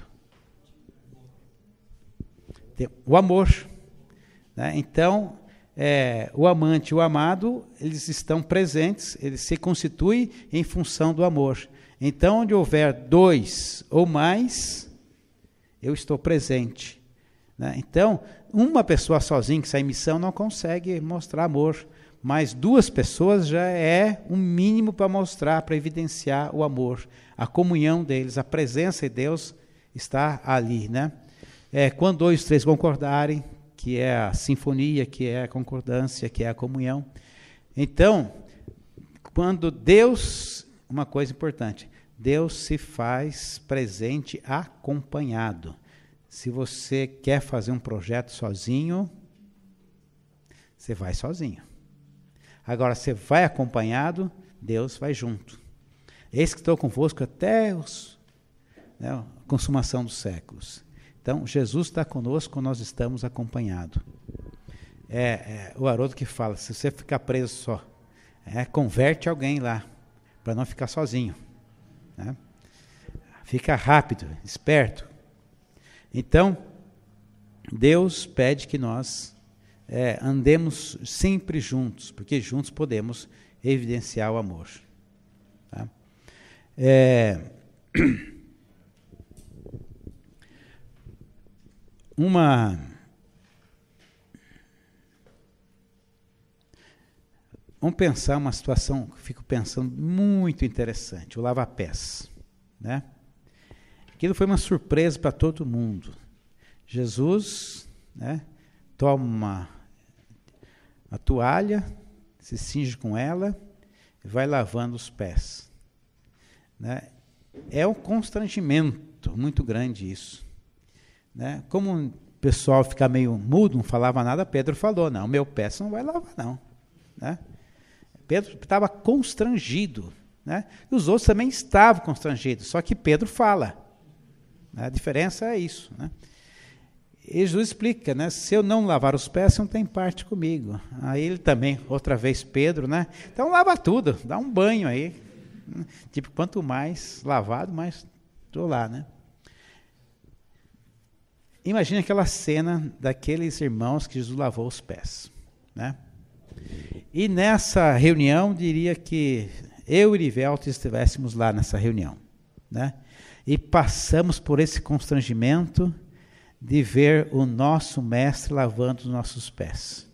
Tem o amor. Né? Então, o amante e o amado, eles estão presentes, eles se constituem em função do amor. Então, onde houver dois ou mais, eu estou presente. Né? Então, uma pessoa sozinha que sai em missão não consegue mostrar amor, mas duas pessoas já é um mínimo para mostrar, para evidenciar o amor, a comunhão deles, a presença de Deus está ali. Né? Quando 2, 3 concordarem, que é a sinfonia, que é a concordância, que é a comunhão. Então, quando Deus, uma coisa importante, Deus se faz presente acompanhado. Se você quer fazer um projeto sozinho, você vai sozinho. Agora, você vai acompanhado, Deus vai junto. Eis que estou convosco até a consumação dos séculos. Então, Jesus está conosco, nós estamos acompanhados. O Haroldo que fala, se você ficar preso só, converte alguém lá, para não ficar sozinho. Né? Fica rápido, esperto. Então, Deus pede que nós andemos sempre juntos, porque juntos podemos evidenciar o amor. Tá? Vamos pensar uma situação que fico pensando muito interessante, o lava-pés. Né? Aquilo foi uma surpresa para todo mundo. Jesus, né, toma a toalha, se cinge com ela e vai lavando os pés. Né? É um constrangimento muito grande isso. Né? Como o pessoal fica meio mudo, não falava nada, Pedro falou, não, meu pé você não vai lavar não. Né? Pedro estava constrangido. Né? E os outros também estavam constrangidos, só que Pedro fala. A diferença é isso. Né? E Jesus explica, né? Se eu não lavar os pés, você não tem parte comigo. Aí ele também, outra vez Pedro, né? Então lava tudo, dá um banho aí. Tipo, quanto mais lavado, mais estou lá. Né? Imagina aquela cena daqueles irmãos que Jesus lavou os pés. Né? E nessa reunião, diria que eu e Irivelto estivéssemos lá nessa reunião. Né? E passamos por esse constrangimento de ver o nosso mestre lavando os nossos pés.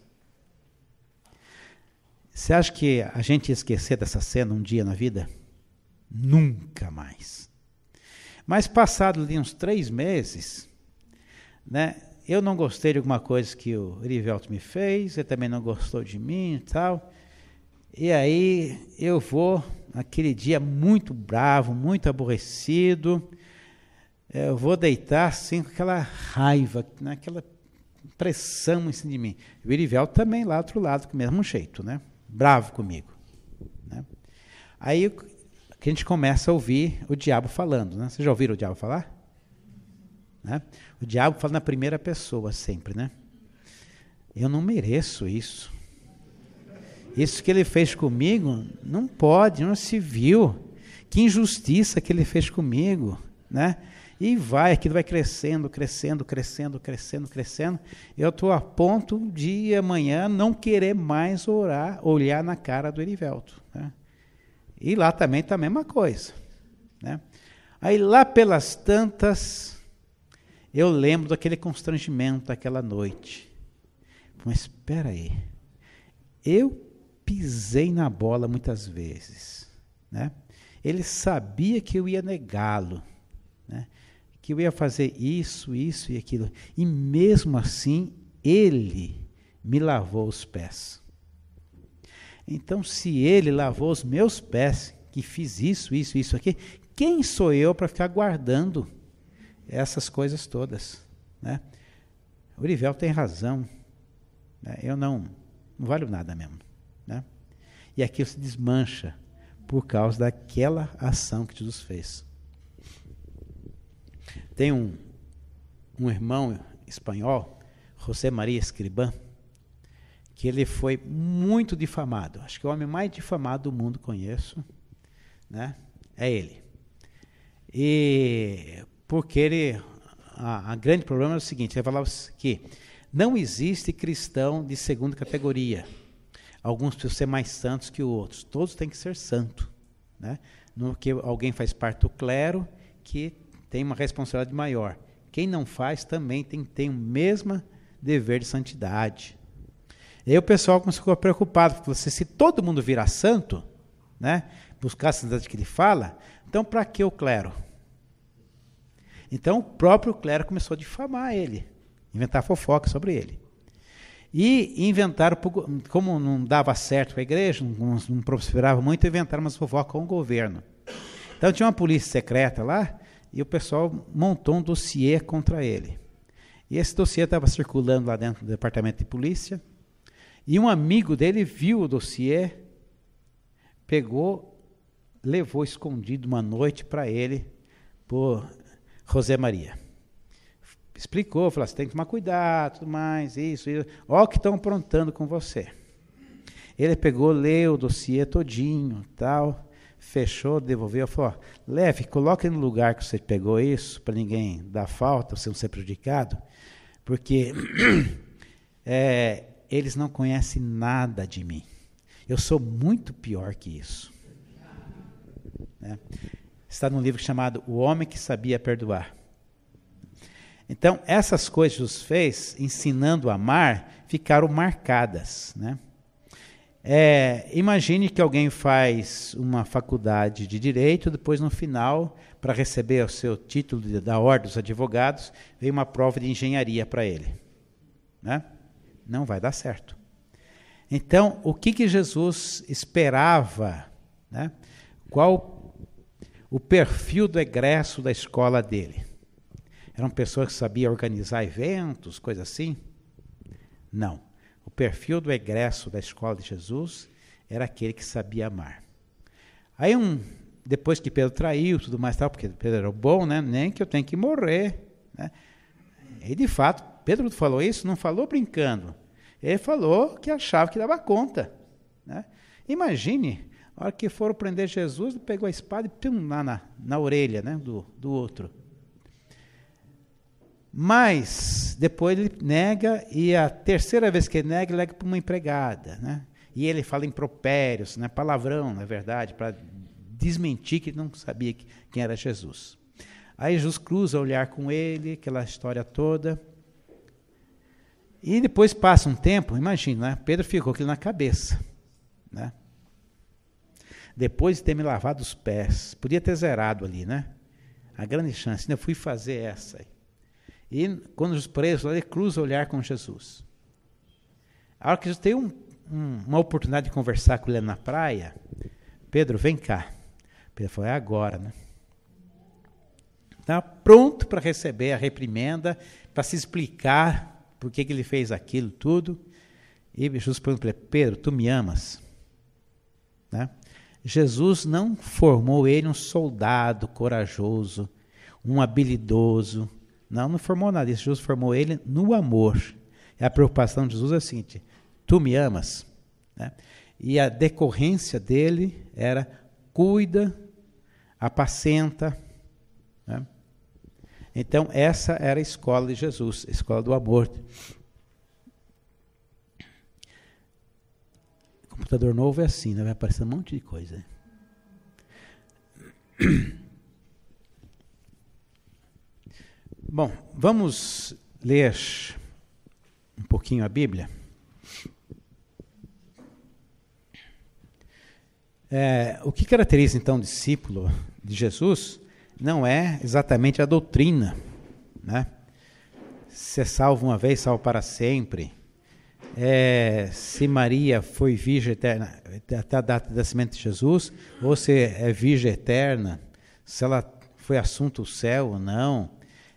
Você acha que a gente ia esquecer dessa cena um dia na vida? Nunca mais. Mas passado ali uns 3 meses, né, eu não gostei de alguma coisa que o Irivelto me fez, ele também não gostou de mim e tal. E aí eu vou, aquele dia muito bravo, muito aborrecido, eu vou deitar assim com aquela raiva, né, aquela pressão em cima de mim. O Irivelto também lá do outro lado, com o mesmo jeito, né, bravo comigo. Né. Aí que a gente começa a ouvir o diabo falando. Né? Vocês já ouviram o diabo falar? Né? O diabo fala na primeira pessoa sempre. Né? Eu não mereço isso. Isso que ele fez comigo não pode, não se viu. Que injustiça que ele fez comigo. Né? E aquilo vai crescendo, crescendo, crescendo, crescendo, crescendo. Eu estou a ponto de amanhã não querer mais olhar na cara do Irivelto. Né? E lá também está a mesma coisa. Né? Aí lá pelas tantas, eu lembro daquele constrangimento daquela noite. Mas espera aí, eu pisei na bola muitas vezes. Né? Ele sabia que eu ia negá-lo. Né? Que eu ia fazer isso, isso e aquilo. E mesmo assim, ele me lavou os pés. Então, se ele lavou os meus pés, que fiz isso, isso, isso aqui, quem sou eu para ficar guardando essas coisas todas? Né? O Irivelto tem razão. Né? Eu não valho nada mesmo. Né? E aquilo se desmancha por causa daquela ação que Jesus fez. Tem um irmão espanhol José Maria Escrivá, que ele foi muito difamado. Acho que o homem mais difamado do mundo conheço, né? É ele. E porque ele, a grande problema é o seguinte, ele falava que não existe cristão de segunda categoria. Alguns precisam ser mais santos que outros. Todos têm que ser santos, né? No que alguém faz parte do clero, que tem uma responsabilidade maior. Quem não faz também tem o mesmo dever de santidade. E aí o pessoal começou a ficar preocupado, falou assim, se todo mundo virar santo, né, buscar a santidade que ele fala, então para que o clero? Então o próprio clero começou a difamar ele, inventar fofoca sobre ele. E inventaram, como não dava certo para a igreja, não prosperava muito, inventaram umas fofocas com o governo. Então tinha uma polícia secreta lá, e o pessoal montou um dossiê contra ele. E esse dossiê estava circulando lá dentro do departamento de polícia, e um amigo dele viu o dossiê, pegou, levou escondido uma noite para ele, por José Maria. Explicou, falou assim, tem que tomar cuidado, tudo mais, isso. Olha o que estão aprontando com você. Ele pegou, leu o dossiê todinho, tal, fechou, devolveu, falou, leve, coloque no lugar que você pegou isso, para ninguém dar falta, você não ser prejudicado, porque eles não conhecem nada de mim. Eu sou muito pior que isso. Né? Está num livro chamado O Homem que Sabia Perdoar. Então, essas coisas que Jesus fez, ensinando a amar, ficaram marcadas. Né? Imagine que alguém faz uma faculdade de Direito, depois no final, para receber o seu título da Ordem dos Advogados, vem uma prova de engenharia para ele. Né? Não vai dar certo. Então, o que Jesus esperava? Né? Qual o perfil do egresso da escola dele? Eram pessoas que sabiam organizar eventos, coisas assim? Não. O perfil do egresso da escola de Jesus era aquele que sabia amar. Aí, depois que Pedro traiu, tudo mais tal, porque Pedro era bom, né? Nem que eu tenho que morrer. Né? E, de fato, Pedro falou isso, não falou brincando. Ele falou que achava que dava conta. Né? Imagine, a hora que foram prender Jesus, ele pegou a espada e pum, lá na orelha, né? do outro. Mas, depois ele nega, e a terceira vez que ele nega para uma empregada. Né? E ele fala impropérios, né? Palavrão, na verdade, para desmentir que ele não sabia quem era Jesus. Aí Jesus cruza o olhar com ele, aquela história toda. E depois passa um tempo, imagina, né? Pedro ficou aquilo na cabeça. Né? Depois de ter me lavado os pés, podia ter zerado ali, né? A grande chance, ainda fui fazer essa aí. E quando os presos, ele cruza o olhar com Jesus. A hora que Jesus tem uma oportunidade de conversar com ele na praia, Pedro, vem cá. Pedro falou, é agora, né? Está pronto para receber a reprimenda, para se explicar por que ele fez aquilo tudo. E Jesus perguntou para ele, Pedro, tu me amas? Né? Jesus não formou ele um soldado corajoso, um habilidoso. Não formou nada disso. Jesus formou ele no amor. E a preocupação de Jesus é a seguinte, tu me amas? Né? E a decorrência dele era, cuida, apacenta. Né? Então, essa era a escola de Jesus, a escola do amor. O computador novo é assim, né? Vai aparecer um monte de coisa. Bom, vamos ler um pouquinho a Bíblia. O que caracteriza, então, o discípulo de Jesus não é exatamente a doutrina. Né? Se é salvo uma vez, salvo para sempre. Se Maria foi virgem eterna até a data do nascimento de Jesus, ou se é virgem eterna, se ela foi assunto ao céu ou não.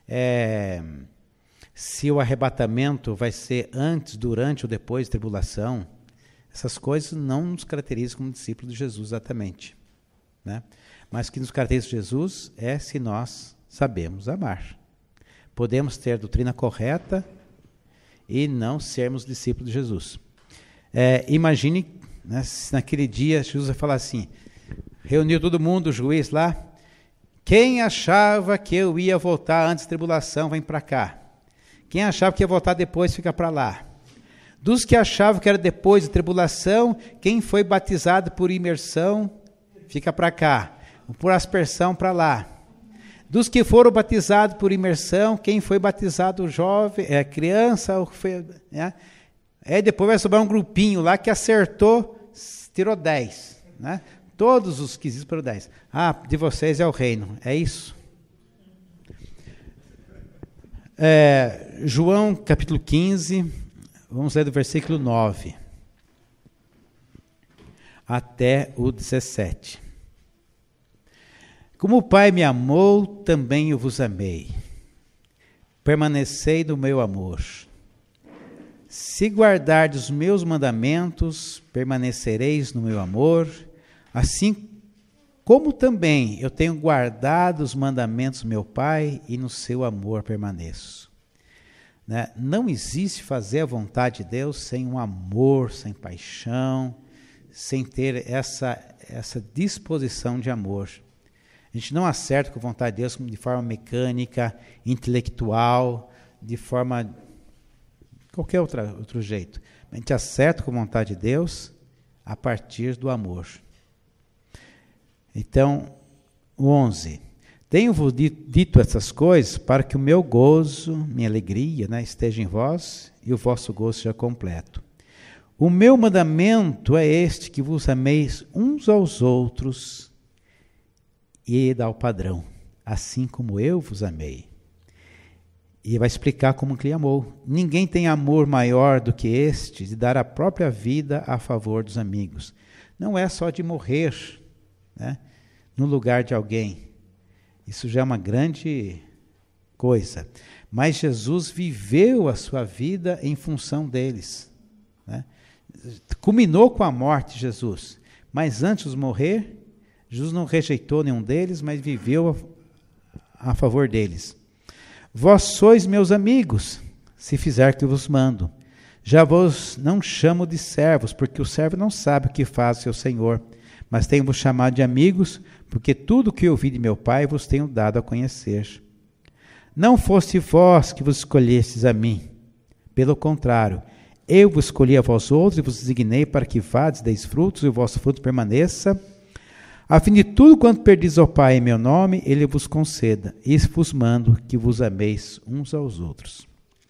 Se o arrebatamento vai ser antes, durante ou depois da tribulação, essas coisas não nos caracterizam como discípulos de Jesus exatamente. Né? Mas o que nos caracteriza de Jesus é se nós sabemos amar. Podemos ter a doutrina correta e não sermos discípulos de Jesus. Imagine, né, se naquele dia Jesus vai falar assim, reuniu todo mundo, o juiz lá, quem achava que eu ia voltar antes da tribulação, vem para cá. Quem achava que ia voltar depois, fica para lá. Dos que achavam que era depois da tribulação, quem foi batizado por imersão, fica para cá. Por aspersão, para lá. Dos que foram batizados por imersão, quem foi batizado jovem, criança, né? Depois vai sobrar um grupinho lá que acertou, tirou 10. Né? Todos os que existem tirou 10. De vocês é o reino. É isso? João capítulo 15, vamos ler do versículo 9 até o 17. Como o Pai me amou, também eu vos amei. Permanecei no meu amor. Se guardardes os meus mandamentos, permanecereis no meu amor, assim como também eu tenho guardado os mandamentos do meu Pai e no seu amor permaneço. Né? Não existe fazer a vontade de Deus sem um amor, sem paixão, sem ter essa disposição de amor. A gente não acerta com a vontade de Deus de forma mecânica, intelectual, de forma qualquer outro jeito. A gente acerta com a vontade de Deus a partir do amor. Então, 11. Tenho-vos dito essas coisas para que o meu gozo, minha alegria, né, esteja em vós e o vosso gozo seja completo. O meu mandamento é este, que vos ameis uns aos outros, e dá o padrão, assim como eu vos amei. E vai explicar como que ele amou. Ninguém tem amor maior do que este, de dar a própria vida a favor dos amigos. Não é só de morrer, né, no lugar de alguém. Isso já é uma grande coisa. Mas Jesus viveu a sua vida em função deles. Né? Culminou com a morte de Jesus. Mas antes de morrer, Jesus não rejeitou nenhum deles, mas viveu a favor deles. Vós sois meus amigos, se fizer o que vos mando. Já vos não chamo de servos, porque o servo não sabe o que faz o seu senhor. Mas tenho-vos chamado de amigos, porque tudo o que ouvi de meu Pai vos tenho dado a conhecer. Não foste vós que vos escolhestes a mim. Pelo contrário, eu vos escolhi a vós outros e vos designei para que vades, deis frutos e o vosso fruto permaneça, a fim de tudo quanto pedis ao Pai em meu nome, Ele vos conceda. Isso vos mando, que vos ameis uns aos outros.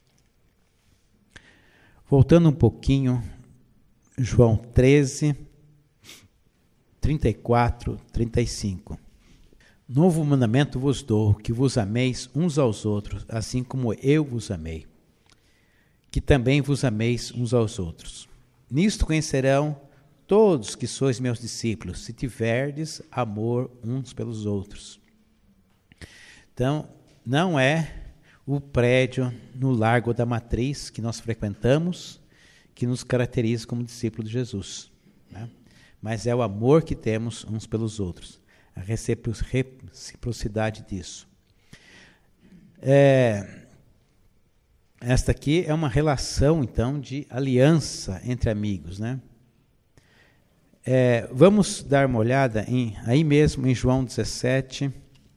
Voltando um pouquinho, João 13, 34, 35. Novo mandamento vos dou, que vos ameis uns aos outros, assim como eu vos amei. Que também vos ameis uns aos outros. Nisto conhecerão todos que sois meus discípulos, se tiverdes amor uns pelos outros. Então, não é o prédio no Largo da Matriz que nós frequentamos que nos caracteriza como discípulos de Jesus, né? Mas é o amor que temos uns pelos outros, a reciprocidade disso. Esta aqui é uma relação, então, de aliança entre amigos, né? Vamos dar uma olhada aí mesmo em João 17.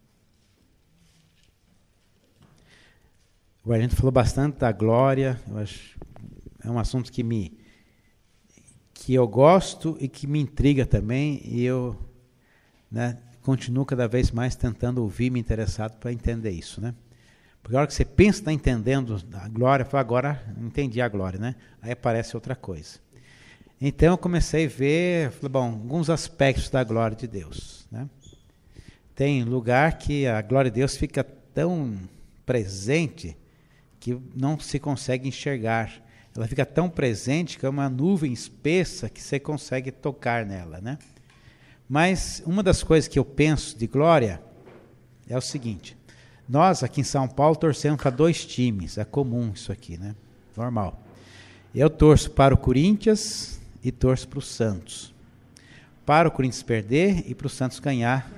A gente falou bastante da glória. Eu acho, é um assunto que eu gosto e que me intriga também. E eu, né, continuo cada vez mais tentando ouvir, me interessado para entender isso, né? Porque a hora que você pensa está entendendo a glória, fala, agora entendi a glória, né? Aí aparece outra coisa. Então eu comecei a ver, falei, alguns aspectos da glória de Deus, né? Tem lugar que a glória de Deus fica tão presente que não se consegue enxergar. Ela fica tão presente que é uma nuvem espessa que você consegue tocar nela, né? Mas uma das coisas que eu penso de glória é o seguinte: nós aqui em São Paulo torcemos para 2 times, é comum isso aqui, né? Normal. Eu torço para o Corinthians e torço para o Santos. Para o Corinthians perder e para o Santos ganhar,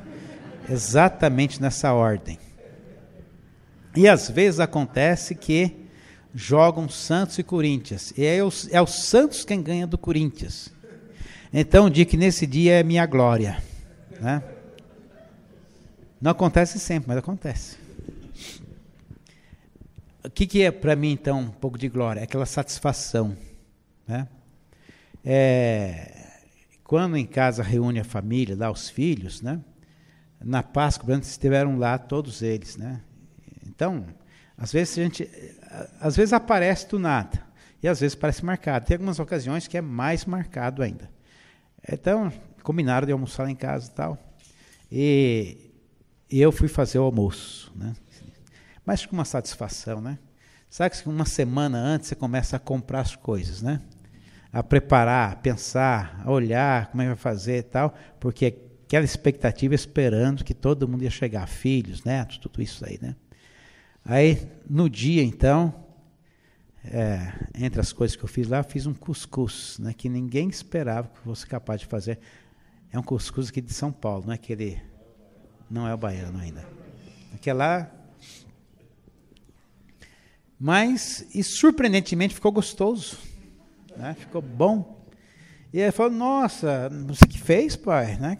exatamente nessa ordem. E às vezes acontece que jogam Santos e Corinthians. E é o Santos quem ganha do Corinthians. Então, digo que nesse dia é minha glória. Né? Não acontece sempre, mas acontece. O que é para mim, então, um pouco de glória? É aquela satisfação. Né? Quando em casa reúne a família, dá os filhos, né? Na Páscoa, antes estiveram lá todos eles. Né? Então, às vezes aparece do nada, e às vezes parece marcado. Tem algumas ocasiões que é mais marcado ainda. Então, combinaram de almoçar lá em casa e tal. E eu fui fazer o almoço. Né? Mas com uma satisfação, né? Sabe que uma semana antes você começa a comprar as coisas, né? A preparar, a pensar, a olhar como é que vai fazer e tal, porque aquela expectativa esperando que todo mundo ia chegar, filhos, netos, tudo isso aí, né? Aí, no dia, então, entre as coisas que eu fiz lá, eu fiz um cuscuz, né, que ninguém esperava que eu fosse capaz de fazer. É um cuscuz aqui de São Paulo, não é aquele... Não é o baiano ainda. Aquele lá... Mas, e surpreendentemente, ficou gostoso. Né, ficou bom. E ele falou, nossa, você que fez, pai? Né?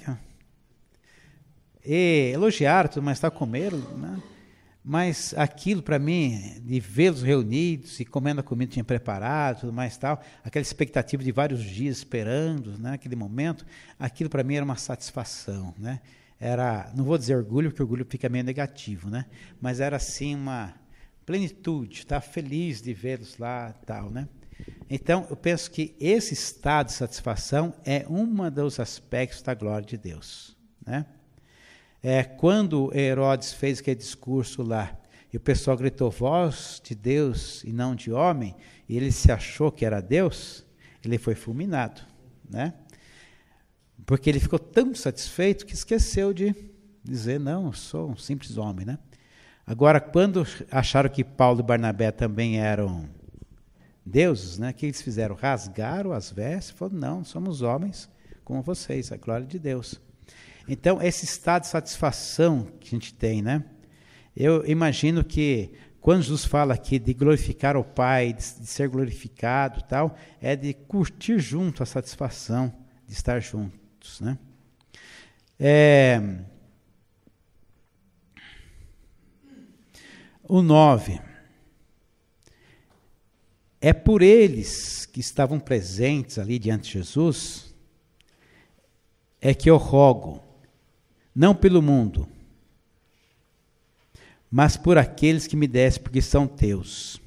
E elogiaram, tudo, mas comeram, né? Mas aquilo para mim, de vê-los reunidos e comendo a comida que tinha preparado, tudo mais tal, aquela expectativa de vários dias esperando, né, aquele momento, aquilo para mim era uma satisfação, né? Era, não vou dizer orgulho, porque orgulho fica meio negativo, né? Mas era assim uma plenitude, estar feliz de vê-los lá e tal, né? Então, eu penso que esse estado de satisfação é um dos aspectos da glória de Deus, né? Quando Herodes fez aquele discurso lá, e o pessoal gritou, voz de Deus e não de homem, e ele se achou que era Deus, ele foi fulminado, né? Porque ele ficou tão satisfeito que esqueceu de dizer, não, eu sou um simples homem, né? Agora, quando acharam que Paulo e Barnabé também eram deuses, né? O que eles fizeram? Rasgaram as vestes e falaram, não, somos homens como vocês, a glória de Deus. Então, esse estado de satisfação que a gente tem, né? Eu imagino que, quando Jesus fala aqui de glorificar o Pai, de ser glorificado e tal, é de curtir junto a satisfação de estar juntos, né? O 9. É por eles que estavam presentes ali diante de Jesus, é que eu rogo, não pelo mundo, mas por aqueles que me deste, porque são teus.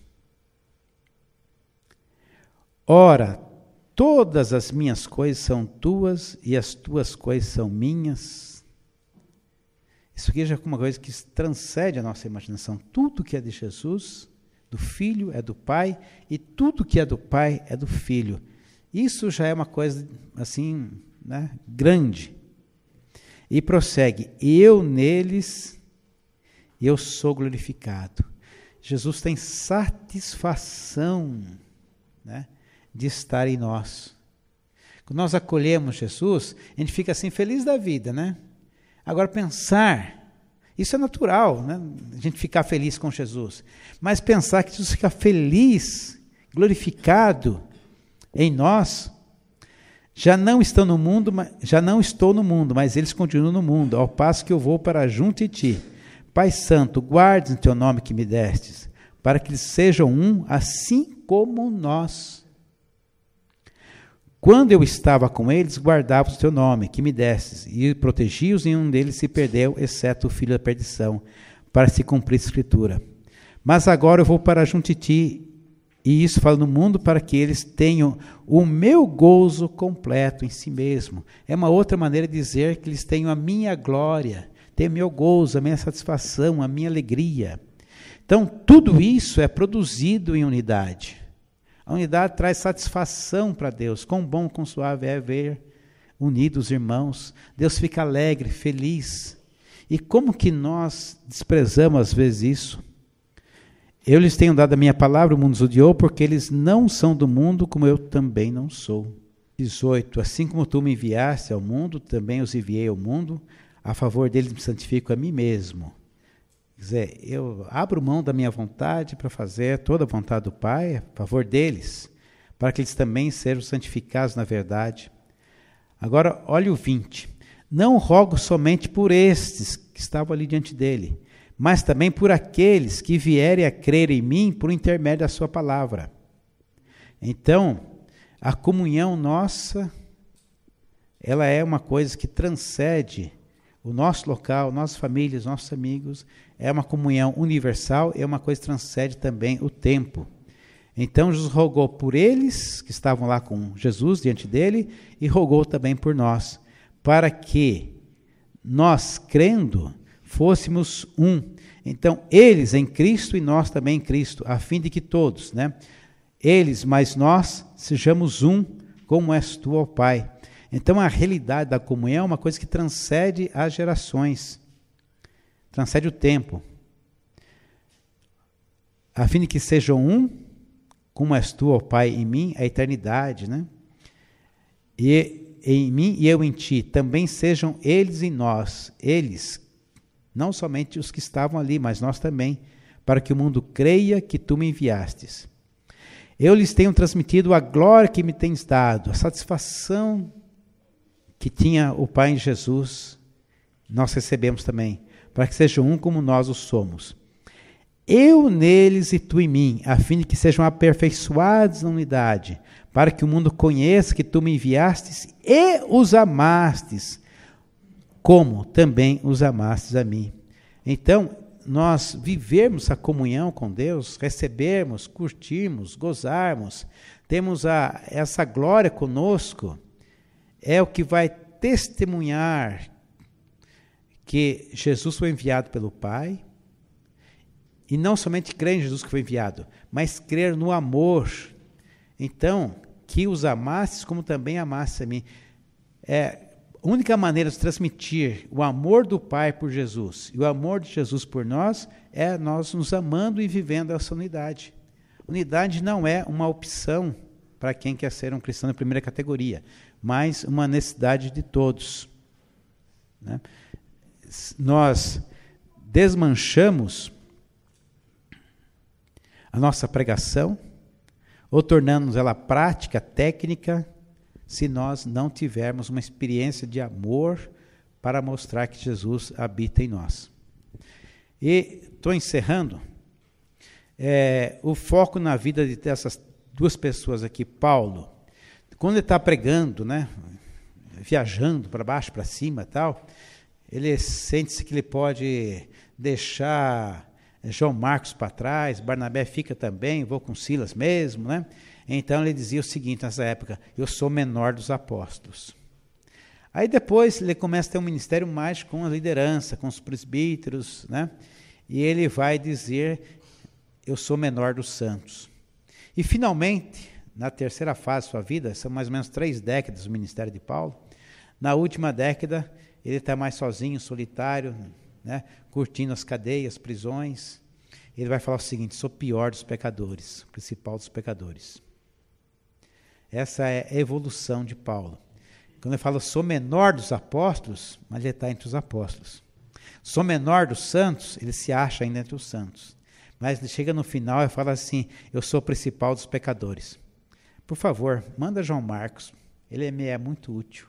Ora, todas as minhas coisas são tuas, e as tuas coisas são minhas. Isso aqui já é uma coisa que transcende a nossa imaginação. Tudo que é de Jesus, do Filho, é do Pai, e tudo que é do Pai é do Filho. Isso já é uma coisa, assim, né, grande. E prossegue, eu neles, eu sou glorificado. Jesus tem satisfação, né, de estar em nós. Quando nós acolhemos Jesus, a gente fica assim feliz da vida, né? Agora pensar, isso é natural, né? A gente ficar feliz com Jesus. Mas pensar que Jesus fica feliz, glorificado em nós, já não estou no mundo, mas eles continuam no mundo, ao passo que eu vou para junto de ti. Pai Santo, guarde o teu nome que me destes, para que eles sejam um, assim como nós. Quando eu estava com eles, guardava o teu nome que me destes, e protegi-os, nenhum deles se perdeu, exceto o filho da perdição, para se cumprir a Escritura. Mas agora eu vou para junto de ti, e isso fala no mundo, para que eles tenham o meu gozo completo em si mesmo. É uma outra maneira de dizer que eles tenham a minha glória, tenham o meu gozo, a minha satisfação, a minha alegria. Então, tudo isso é produzido em unidade. A unidade traz satisfação para Deus. Quão bom, quão suave é ver unidos irmãos. Deus fica alegre, feliz. E como que nós desprezamos às vezes isso? Eu lhes tenho dado a minha palavra, o mundo os odiou, porque eles não são do mundo, como eu também não sou. 18. Assim como tu me enviaste ao mundo, também os enviei ao mundo, a favor deles me santifico a mim mesmo. Quer dizer, eu abro mão da minha vontade para fazer toda a vontade do Pai, a favor deles, para que eles também sejam santificados na verdade. Agora, olha o 20. Não rogo somente por estes que estavam ali diante dele, mas também por aqueles que vierem a crer em mim por intermédio da sua palavra. Então, a comunhão nossa, ela é uma coisa que transcende o nosso local, nossas famílias, nossos amigos. É uma comunhão universal, é uma coisa que transcende também o tempo. Então, Jesus rogou por eles, que estavam lá com Jesus diante dele, e rogou também por nós, para que nós, crendo, fôssemos um. Então, eles em Cristo e nós também em Cristo, a fim de que todos, eles mais nós, sejamos um, como és tu, ó Pai. Então, a realidade da comunhão é uma coisa que transcende as gerações, transcende o tempo. A fim de que sejam um, como és tu, ó Pai, em mim, a eternidade, E em mim e eu em ti, também sejam eles em nós, eles, não somente os que estavam ali, mas nós também, para que o mundo creia que tu me enviastes. Eu lhes tenho transmitido a glória que me tens dado, a satisfação que tinha o Pai em Jesus, nós recebemos também, para que sejam um como nós o somos. Eu neles e tu em mim, a fim de que sejam aperfeiçoados na unidade, para que o mundo conheça que tu me enviastes e os amastes, como também os amastes a mim. Então, nós vivermos a comunhão com Deus, recebermos, curtirmos, gozarmos, temos essa glória conosco, é o que vai testemunhar que Jesus foi enviado pelo Pai, e não somente crer em Jesus que foi enviado, mas crer no amor. Então, que os amasses como também amasses a mim. A única maneira de transmitir o amor do Pai por Jesus e o amor de Jesus por nós é nós nos amando e vivendo essa unidade. Unidade não é uma opção para quem quer ser um cristão de primeira categoria, mas uma necessidade de todos. Nós desmanchamos a nossa pregação, ou tornamos ela prática, técnica, se nós não tivermos uma experiência de amor para mostrar que Jesus habita em nós. E estou encerrando. O foco na vida dessas duas pessoas aqui, Paulo, quando ele está pregando, viajando para baixo, para cima e tal, ele sente-se que ele pode deixar João Marcos para trás, Barnabé fica também, vou com Silas mesmo, Então ele dizia o seguinte nessa época: eu sou o menor dos apóstolos. Aí depois ele começa a ter um ministério mais com a liderança, com os presbíteros, E ele vai dizer: eu sou o menor dos santos. E finalmente, na terceira fase da sua vida, são mais ou menos 3 décadas do ministério de Paulo, na última década ele está mais sozinho, solitário, curtindo as cadeias, prisões. Ele vai falar o seguinte: sou pior dos pecadores, principal dos pecadores. Essa é a evolução de Paulo. Quando ele fala sou menor dos apóstolos, mas ele está entre os apóstolos. Sou menor dos santos, ele se acha ainda entre os santos. Mas ele chega no final e fala assim: eu sou o principal dos pecadores. Por favor, manda João Marcos, ele me é muito útil.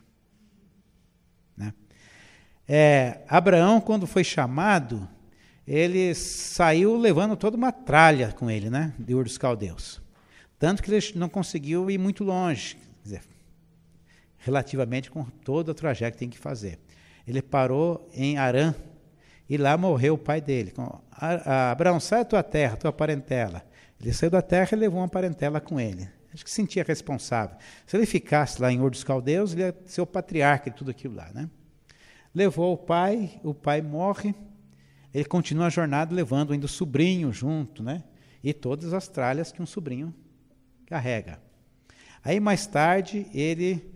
Abraão, quando foi chamado, ele saiu levando toda uma tralha com ele, de Ur dos Caldeus. Tanto que ele não conseguiu ir muito longe, quer dizer, relativamente com todo o trajeto que tem que fazer. Ele parou em Harã, e lá morreu o pai dele. Abraão, sai da tua terra, tua parentela. Ele saiu da terra e levou uma parentela com ele. Acho que se sentia responsável. Se ele ficasse lá em Ur dos Caldeus, ele ia ser o patriarca de tudo aquilo lá, Levou o pai morre, ele continua a jornada levando ainda o sobrinho junto, E todas as tralhas que um sobrinho carrega. Aí mais tarde ele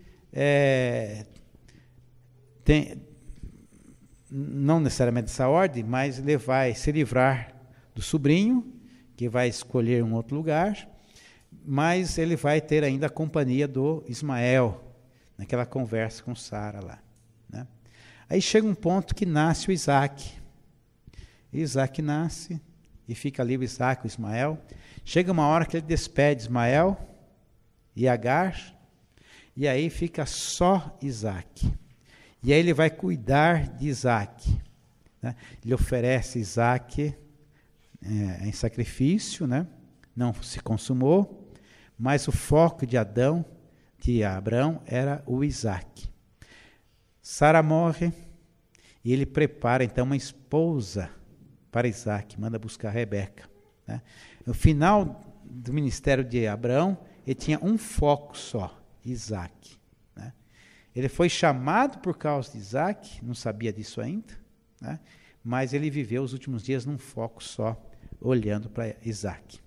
não necessariamente dessa ordem, mas ele vai se livrar do sobrinho, que vai escolher um outro lugar, mas ele vai ter ainda a companhia do Ismael, naquela conversa com Sara lá. Aí chega um ponto que nasce o Isaac. Isaac nasce e fica ali o Isaac, o Ismael. Chega uma hora que ele despede Ismael e Agar, e aí fica só Isaac. E aí ele vai cuidar de Isaac, né? Ele oferece Isaac em sacrifício, né? Não se consumou, mas o foco de Abraão, era o Isaac. Sara morre e ele prepara então uma esposa para Isaac, manda buscar Rebeca, né? No final do ministério de Abraão, ele tinha um foco só, Isaac, né? Ele foi chamado por causa de Isaac, não sabia disso ainda, né? Mas ele viveu os últimos dias num foco só, olhando para Isaac.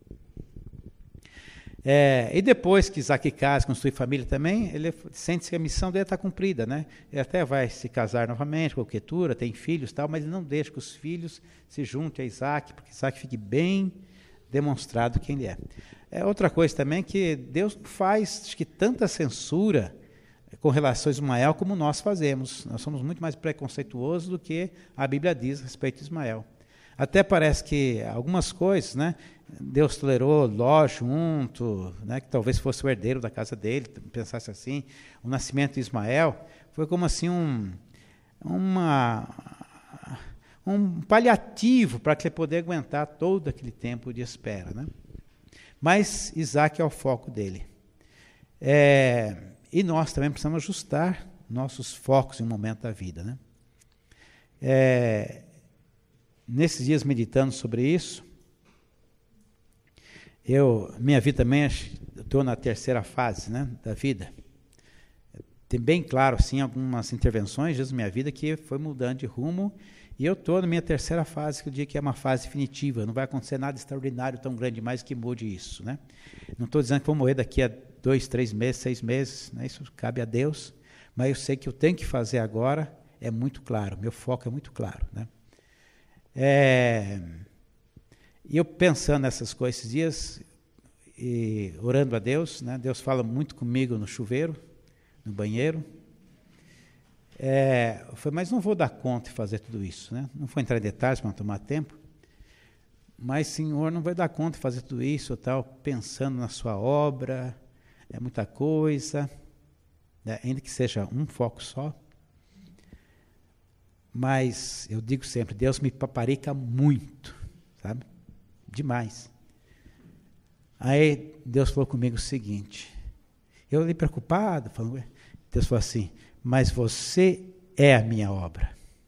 E depois que Isaac casa, constitui família também, ele sente que a missão dele está cumprida, né? Ele até vai se casar novamente, com Quetura, tem filhos e tal, mas ele não deixa que os filhos se juntem a Isaac, porque Isaac fique bem demonstrado quem ele é. Outra coisa também que Deus faz, acho que tanta censura com relação a Ismael como nós fazemos. Nós somos muito mais preconceituosos do que a Bíblia diz a respeito de Ismael. Até parece que algumas coisas, né, Deus tolerou Ló junto, né, que talvez fosse o herdeiro da casa dele, pensasse assim. O nascimento de Ismael foi como assim um paliativo para que ele pudesse aguentar todo aquele tempo de espera, né? Mas Isaac é o foco dele. E nós também precisamos ajustar nossos focos em um momento da vida, né? Nesses dias meditando sobre isso, minha vida também, estou na terceira fase, né, da vida. Tem bem claro, assim, algumas intervenções da minha vida que foi mudando de rumo, e eu estou na minha terceira fase, que eu digo que é uma fase definitiva, não vai acontecer nada extraordinário tão grande mais que mude isso, né? Não estou dizendo que vou morrer daqui a 2, 3 meses, 6 meses, né? Isso cabe a Deus, mas eu sei que eu tenho que fazer agora, é muito claro, meu foco é muito claro, né? E eu pensando nessas coisas esses dias, e orando a Deus, né? Deus fala muito comigo no chuveiro, no banheiro. Eu falei, mas não vou dar conta de fazer tudo isso, né? Não vou entrar em detalhes para não tomar tempo, mas Senhor, não vai dar conta de fazer tudo isso, eu estava pensando na sua obra, é muita coisa, né? Ainda que seja um foco só. Mas eu digo sempre, Deus me paparica muito, sabe? Demais. Aí Deus falou comigo o seguinte, eu ali preocupado, falando, Deus falou assim, mas você é a minha obra.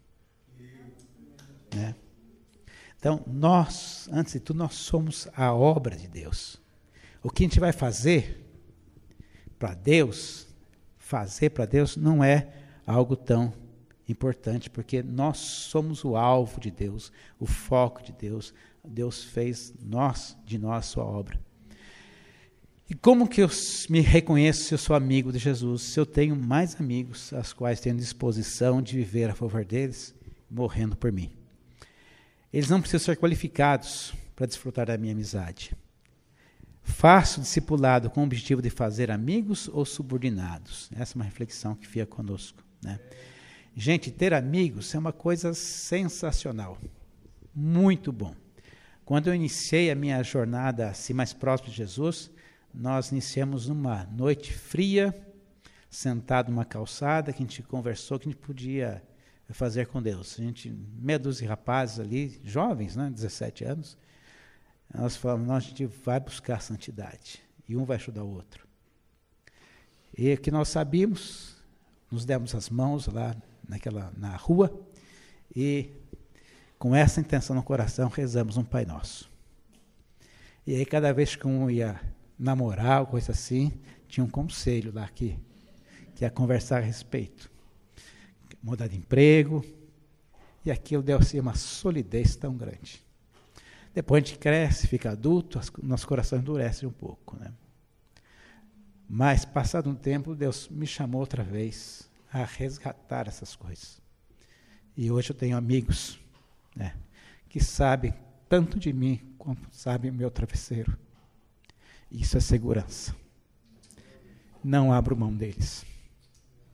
Né? Então, nós, antes de tudo, nós somos a obra de Deus. O que a gente vai fazer para Deus, não é algo tão importante, porque nós somos o alvo de Deus, o foco de Deus. Deus fez de nós sua obra. E como que eu me reconheço se eu sou amigo de Jesus? Se eu tenho mais amigos, aos quais tenho disposição de viver a favor deles, morrendo por mim. Eles não precisam ser qualificados para desfrutar da minha amizade. Faço discipulado com o objetivo de fazer amigos ou subordinados? Essa é uma reflexão que fica conosco, né? Gente, ter amigos é uma coisa sensacional, muito bom. Quando eu iniciei a minha jornada assim mais próxima de Jesus, nós iniciamos numa noite fria, sentado numa calçada, que a gente conversou, que a gente podia fazer com Deus. A gente, meia dúzia de rapazes ali, jovens, né, 17 anos, nós falamos, a gente vai buscar a santidade, e um vai ajudar o outro. E o que nós sabíamos, nos demos as mãos lá na rua, e com essa intenção no coração, rezamos um Pai Nosso. E aí, cada vez que um ia namorar, ou coisa assim, tinha um conselho lá que ia conversar a respeito. Mudar de emprego, e aquilo deu assim uma solidez tão grande. Depois a gente cresce, fica adulto, nosso coração endurece um pouco, né? Mas, passado um tempo, Deus me chamou outra vez a resgatar essas coisas. E hoje eu tenho amigos, né, que sabem tanto de mim quanto sabem o meu travesseiro. Isso é segurança. Não abro mão deles.